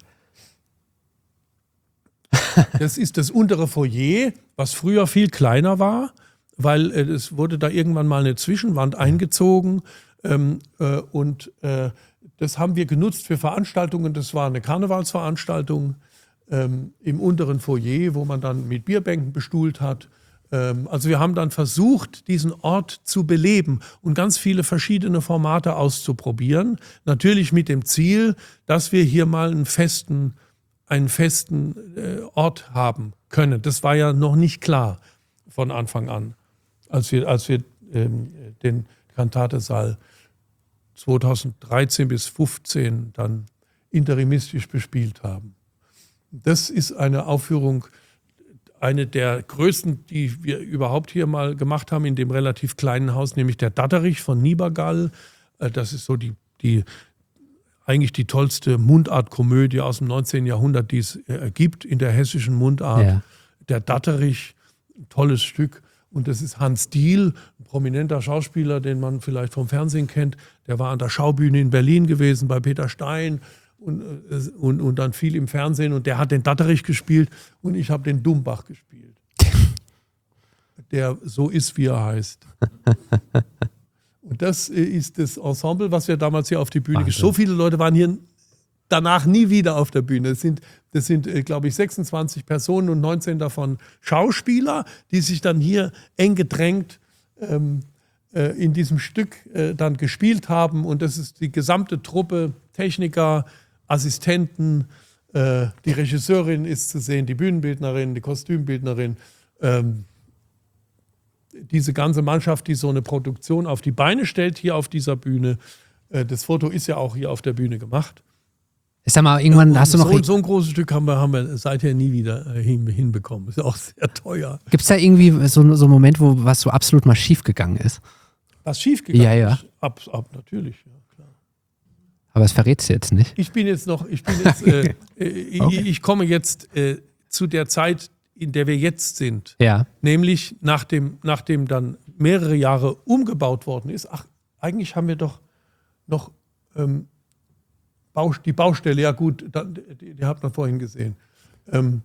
Das ist das untere Foyer, was früher viel kleiner war, weil äh, es wurde da irgendwann mal eine Zwischenwand eingezogen ähm, äh, und äh, das haben wir genutzt für Veranstaltungen. Das war eine Karnevalsveranstaltung ähm, im unteren Foyer, wo man dann mit Bierbänken bestuhlt hat. Ähm, also wir haben dann versucht, diesen Ort zu beleben und ganz viele verschiedene Formate auszuprobieren. Natürlich mit dem Ziel, dass wir hier mal einen festen, einen festen äh, Ort haben können. Das war ja noch nicht klar von Anfang an, als wir, als wir ähm, den Kantatesaal zweitausenddreizehn bis fünfzehn dann interimistisch bespielt haben. Das ist eine Aufführung, eine der größten, die wir überhaupt hier mal gemacht haben in dem relativ kleinen Haus, nämlich der Datterich von Niebergall. Das ist so die, die eigentlich die tollste Mundartkomödie aus dem neunzehnten Jahrhundert, die es äh, gibt in der hessischen Mundart. Ja. Der Datterich, ein tolles Stück. Und das ist Hans Diehl, ein prominenter Schauspieler, den man vielleicht vom Fernsehen kennt. Der war an der Schaubühne in Berlin gewesen, bei Peter Stein und, und, und dann viel im Fernsehen. Und der hat den Datterich gespielt und ich habe den Dumbach gespielt. Der so ist, wie er heißt. Und das ist das Ensemble, was wir damals hier auf die Bühne gestellt haben. So viele Leute waren hier danach nie wieder auf der Bühne. Das sind, das sind äh, glaube ich, sechsundzwanzig Personen und neunzehn davon Schauspieler, die sich dann hier eng gedrängt ähm, äh, in diesem Stück äh, dann gespielt haben. Und das ist die gesamte Truppe, Techniker, Assistenten, äh, die Regisseurin ist zu sehen, die Bühnenbildnerin, die Kostümbildnerin. Ähm, diese ganze Mannschaft, die so eine Produktion auf die Beine stellt hier auf dieser Bühne. Äh, das Foto ist ja auch hier auf der Bühne gemacht. Ich sag mal, irgendwann hast du noch. So, so ein großes Stück haben wir, haben wir seither nie wieder äh, hin, hinbekommen. Ist auch sehr teuer. Gibt es da irgendwie so, so einen Moment, wo was so absolut mal schief gegangen ist? Was schief gegangen Ja, ja. ist? Ab, ab, natürlich, ja, klar. Aber das verrätst du jetzt nicht. Ich bin jetzt noch, ich bin jetzt, äh, äh, Okay. ich, ich komme jetzt äh, zu der Zeit, in der wir jetzt sind. Ja. Nämlich nachdem, nachdem dann mehrere Jahre umgebaut worden ist. Ach, eigentlich haben wir doch noch ähm, Baust- die Baustelle, ja gut, da, die, die hat man vorhin gesehen. Ähm,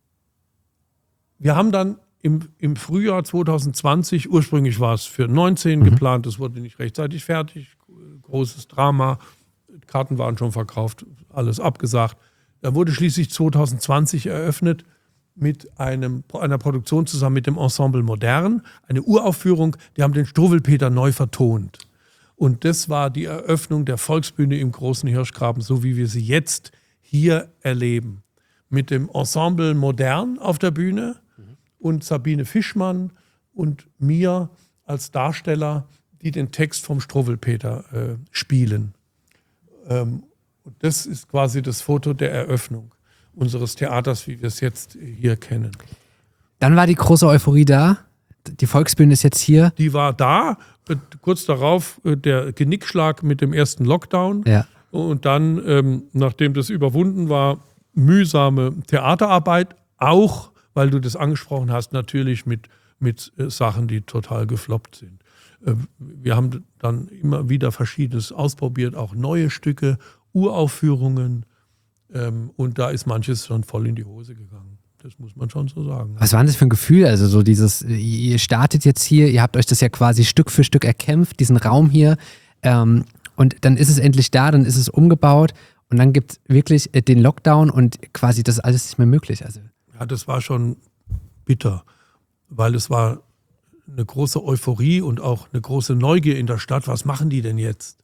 wir haben dann im, im Frühjahr zwanzig zwanzig, ursprünglich war es für neunzehn Mhm. geplant, es wurde nicht rechtzeitig fertig, großes Drama, Karten waren schon verkauft, alles abgesagt. Da wurde schließlich zwanzig zwanzig eröffnet mit einem, einer Produktion zusammen mit dem Ensemble Modern, eine Uraufführung, die haben den Struwwelpeter neu vertont. Und das war die Eröffnung der Volksbühne im Großen Hirschgraben, so wie wir sie jetzt hier erleben. Mit dem Ensemble Modern auf der Bühne und Sabine Fischmann und mir als Darsteller, die den Text vom Struwwelpeter äh, spielen. Ähm, und das ist quasi das Foto der Eröffnung unseres Theaters, wie wir es jetzt hier kennen. Dann war die große Euphorie da. Die Volksbühne ist jetzt hier. Die war da, äh, kurz darauf äh, der Genickschlag mit dem ersten Lockdown. Ja. Und dann, ähm, nachdem das überwunden war, mühsame Theaterarbeit, auch, weil du das angesprochen hast, natürlich mit, mit äh, Sachen, die total gefloppt sind. Äh, wir haben dann immer wieder Verschiedenes ausprobiert, auch neue Stücke, Uraufführungen, ähm, und da ist manches schon voll in die Hose gegangen. Das muss man schon so sagen. Was war denn das für ein Gefühl? Also so dieses, ihr startet jetzt hier, ihr habt euch das ja quasi Stück für Stück erkämpft, diesen Raum hier, ähm, und dann ist es endlich da, dann ist es umgebaut und dann gibt es wirklich den Lockdown und quasi das ist alles nicht mehr möglich. Also. Ja, das war schon bitter, weil es war eine große Euphorie und auch eine große Neugier in der Stadt. Was machen die denn jetzt?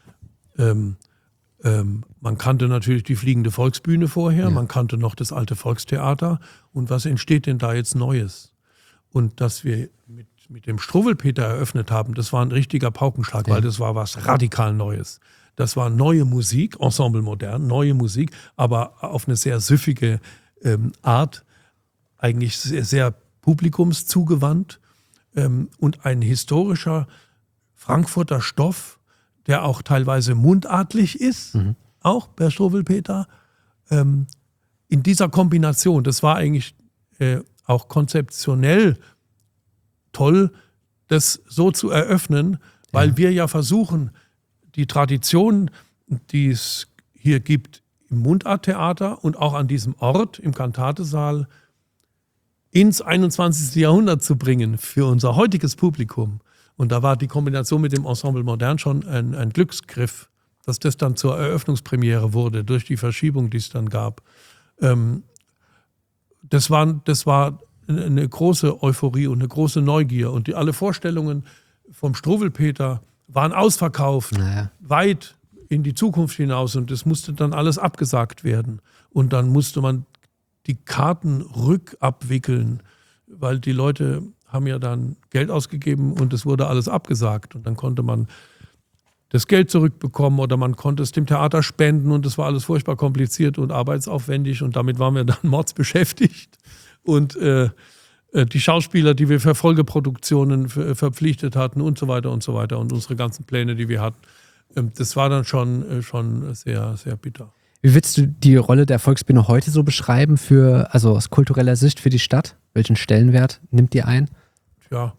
Ähm, ähm, man kannte natürlich die Fliegende Volksbühne vorher, ja. Man kannte noch das alte Volkstheater. Und was entsteht denn da jetzt Neues? Und dass wir mit, mit dem Struwwelpeter eröffnet haben, das war ein richtiger Paukenschlag, ja. Weil das war was radikal Neues. Das war neue Musik, Ensemble modern, neue Musik, aber auf eine sehr süffige ähm, Art, eigentlich sehr, sehr publikumszugewandt. Ähm, und ein historischer Frankfurter Stoff, der auch teilweise mundartlich ist, mhm. auch bei Struwwelpeter. Ähm, in dieser Kombination, das war eigentlich äh, auch konzeptionell toll, das so zu eröffnen, weil ja. wir ja versuchen, die Tradition, die es hier gibt im Mundarttheater und auch an diesem Ort, im Kantatesaal, ins einundzwanzigste. Jahrhundert zu bringen für unser heutiges Publikum. Und da war die Kombination mit dem Ensemble Modern schon ein, ein Glücksgriff, dass das dann zur Eröffnungspremiere wurde, durch die Verschiebung, die es dann gab. Ähm, das war, das war eine große Euphorie und eine große Neugier. Und die, alle Vorstellungen vom Struwwelpeter waren ausverkauft, naja. weit in die Zukunft hinaus. Und das musste dann alles abgesagt werden. Und dann musste man die Karten rückabwickeln, weil die Leute haben ja dann Geld ausgegeben und es wurde alles abgesagt. Und dann konnte man das Geld zurückbekommen oder man konnte es dem Theater spenden und das war alles furchtbar kompliziert und arbeitsaufwendig und damit waren wir dann mordsbeschäftigt. Und äh, die Schauspieler, die wir für Folgeproduktionen für, verpflichtet hatten und so weiter und so weiter und unsere ganzen Pläne, die wir hatten, äh, das war dann schon, äh, schon sehr, sehr bitter. Wie würdest du die Rolle der Volksbühne heute so beschreiben, für, also aus kultureller Sicht für die Stadt? Welchen Stellenwert nimmt die ein? Ja,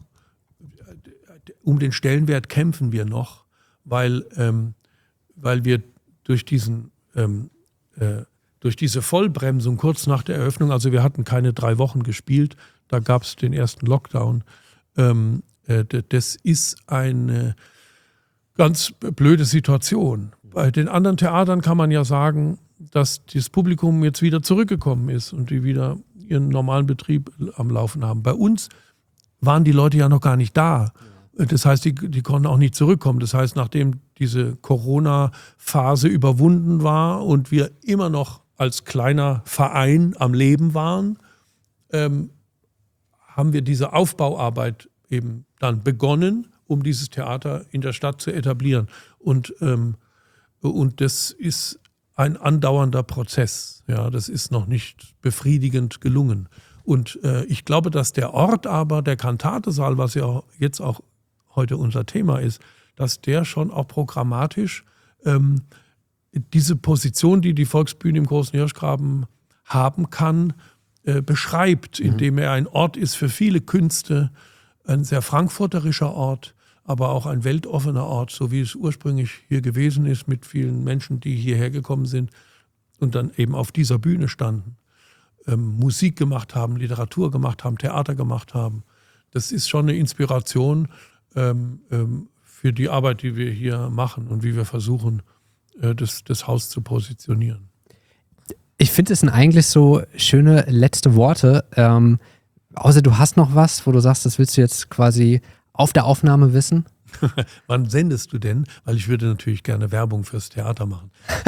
um den Stellenwert kämpfen wir noch, weil, ähm, weil wir durch, diesen, ähm, äh, durch diese Vollbremsung kurz nach der Eröffnung, also wir hatten keine drei Wochen gespielt, da gab es den ersten Lockdown. Ähm, äh, das ist eine ganz blöde Situation. Bei den anderen Theatern kann man ja sagen, dass das Publikum jetzt wieder zurückgekommen ist und die wieder ihren normalen Betrieb am Laufen haben. Bei uns waren die Leute ja noch gar nicht da. Das heißt, die, die konnten auch nicht zurückkommen. Das heißt, nachdem diese Corona-Phase überwunden war und wir immer noch als kleiner Verein am Leben waren, ähm, haben wir diese Aufbauarbeit eben dann begonnen, um dieses Theater in der Stadt zu etablieren. Und, ähm, und das ist ein andauernder Prozess. Ja, das ist noch nicht befriedigend gelungen. Und äh, ich glaube, dass der Ort aber, der Kantatesaal, was ja jetzt auch heute unser Thema ist, dass der schon auch programmatisch ähm, diese Position, die die Volksbühne im Großen Hirschgraben haben kann, äh, beschreibt, mhm. indem er ein Ort ist für viele Künste, ein sehr frankfurterischer Ort, aber auch ein weltoffener Ort, so wie es ursprünglich hier gewesen ist, mit vielen Menschen, die hierher gekommen sind und dann eben auf dieser Bühne standen, ähm, Musik gemacht haben, Literatur gemacht haben, Theater gemacht haben. Das ist schon eine Inspiration ähm, ähm, für die Arbeit, die wir hier machen und wie wir versuchen, äh, das, das Haus zu positionieren. Ich finde, es sind eigentlich so schöne letzte Worte. Ähm, außer du hast noch was, wo du sagst, das willst du jetzt quasi auf der Aufnahme wissen? Wann sendest du denn? Weil ich würde natürlich gerne Werbung fürs Theater machen.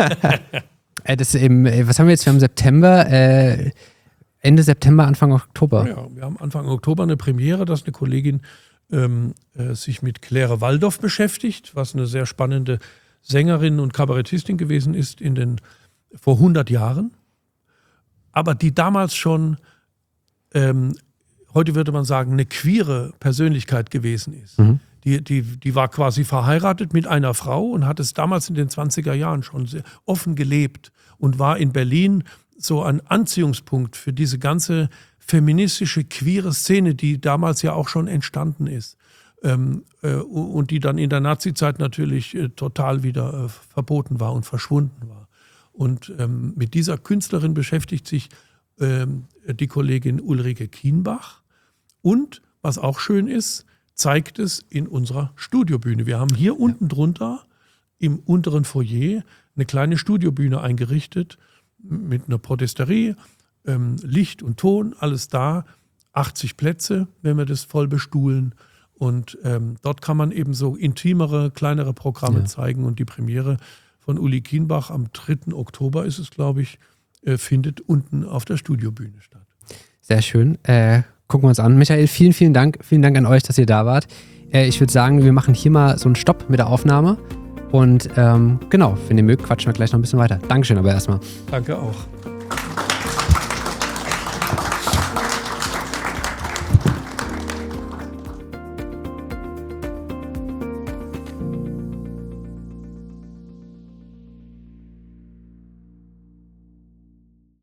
äh, das im, was haben wir jetzt? Wir haben September, äh, Ende September, Anfang Oktober. Ja, wir haben Anfang Oktober eine Premiere, dass eine Kollegin ähm, äh, sich mit Claire Waldoff beschäftigt, was eine sehr spannende Sängerin und Kabarettistin gewesen ist in den, vor hundert Jahren. Aber die damals schon ähm, heute würde man sagen, eine queere Persönlichkeit gewesen ist. Mhm. Die, die, die war quasi verheiratet mit einer Frau und hat es damals in den zwanziger Jahren schon sehr offen gelebt und war in Berlin so ein Anziehungspunkt für diese ganze feministische, queere Szene, die damals ja auch schon entstanden ist. Ähm, äh, und die dann in der Nazizeit natürlich äh, total wieder äh, verboten war und verschwunden war. Und ähm, mit dieser Künstlerin beschäftigt sich ähm, die Kollegin Ulrike Kienbach. Und, was auch schön ist, zeigt es in unserer Studiobühne. Wir haben hier ja. unten drunter im unteren Foyer eine kleine Studiobühne eingerichtet mit einer Podesterie, ähm, Licht und Ton, alles da. achtzig Plätze, wenn wir das voll bestuhlen. Und ähm, dort kann man eben so intimere, kleinere Programme ja. zeigen. Und die Premiere von Uli Kienbach am dritten Oktober ist es, glaube ich, äh, findet unten auf der Studiobühne statt. Sehr schön. Äh, gucken wir uns an. Michael, vielen, vielen Dank. Vielen Dank an euch, dass ihr da wart. Äh, ich würde sagen, wir machen hier mal so einen Stopp mit der Aufnahme. Und ähm, genau, wenn ihr mögt, quatschen wir gleich noch ein bisschen weiter. Dankeschön aber erstmal. Danke auch.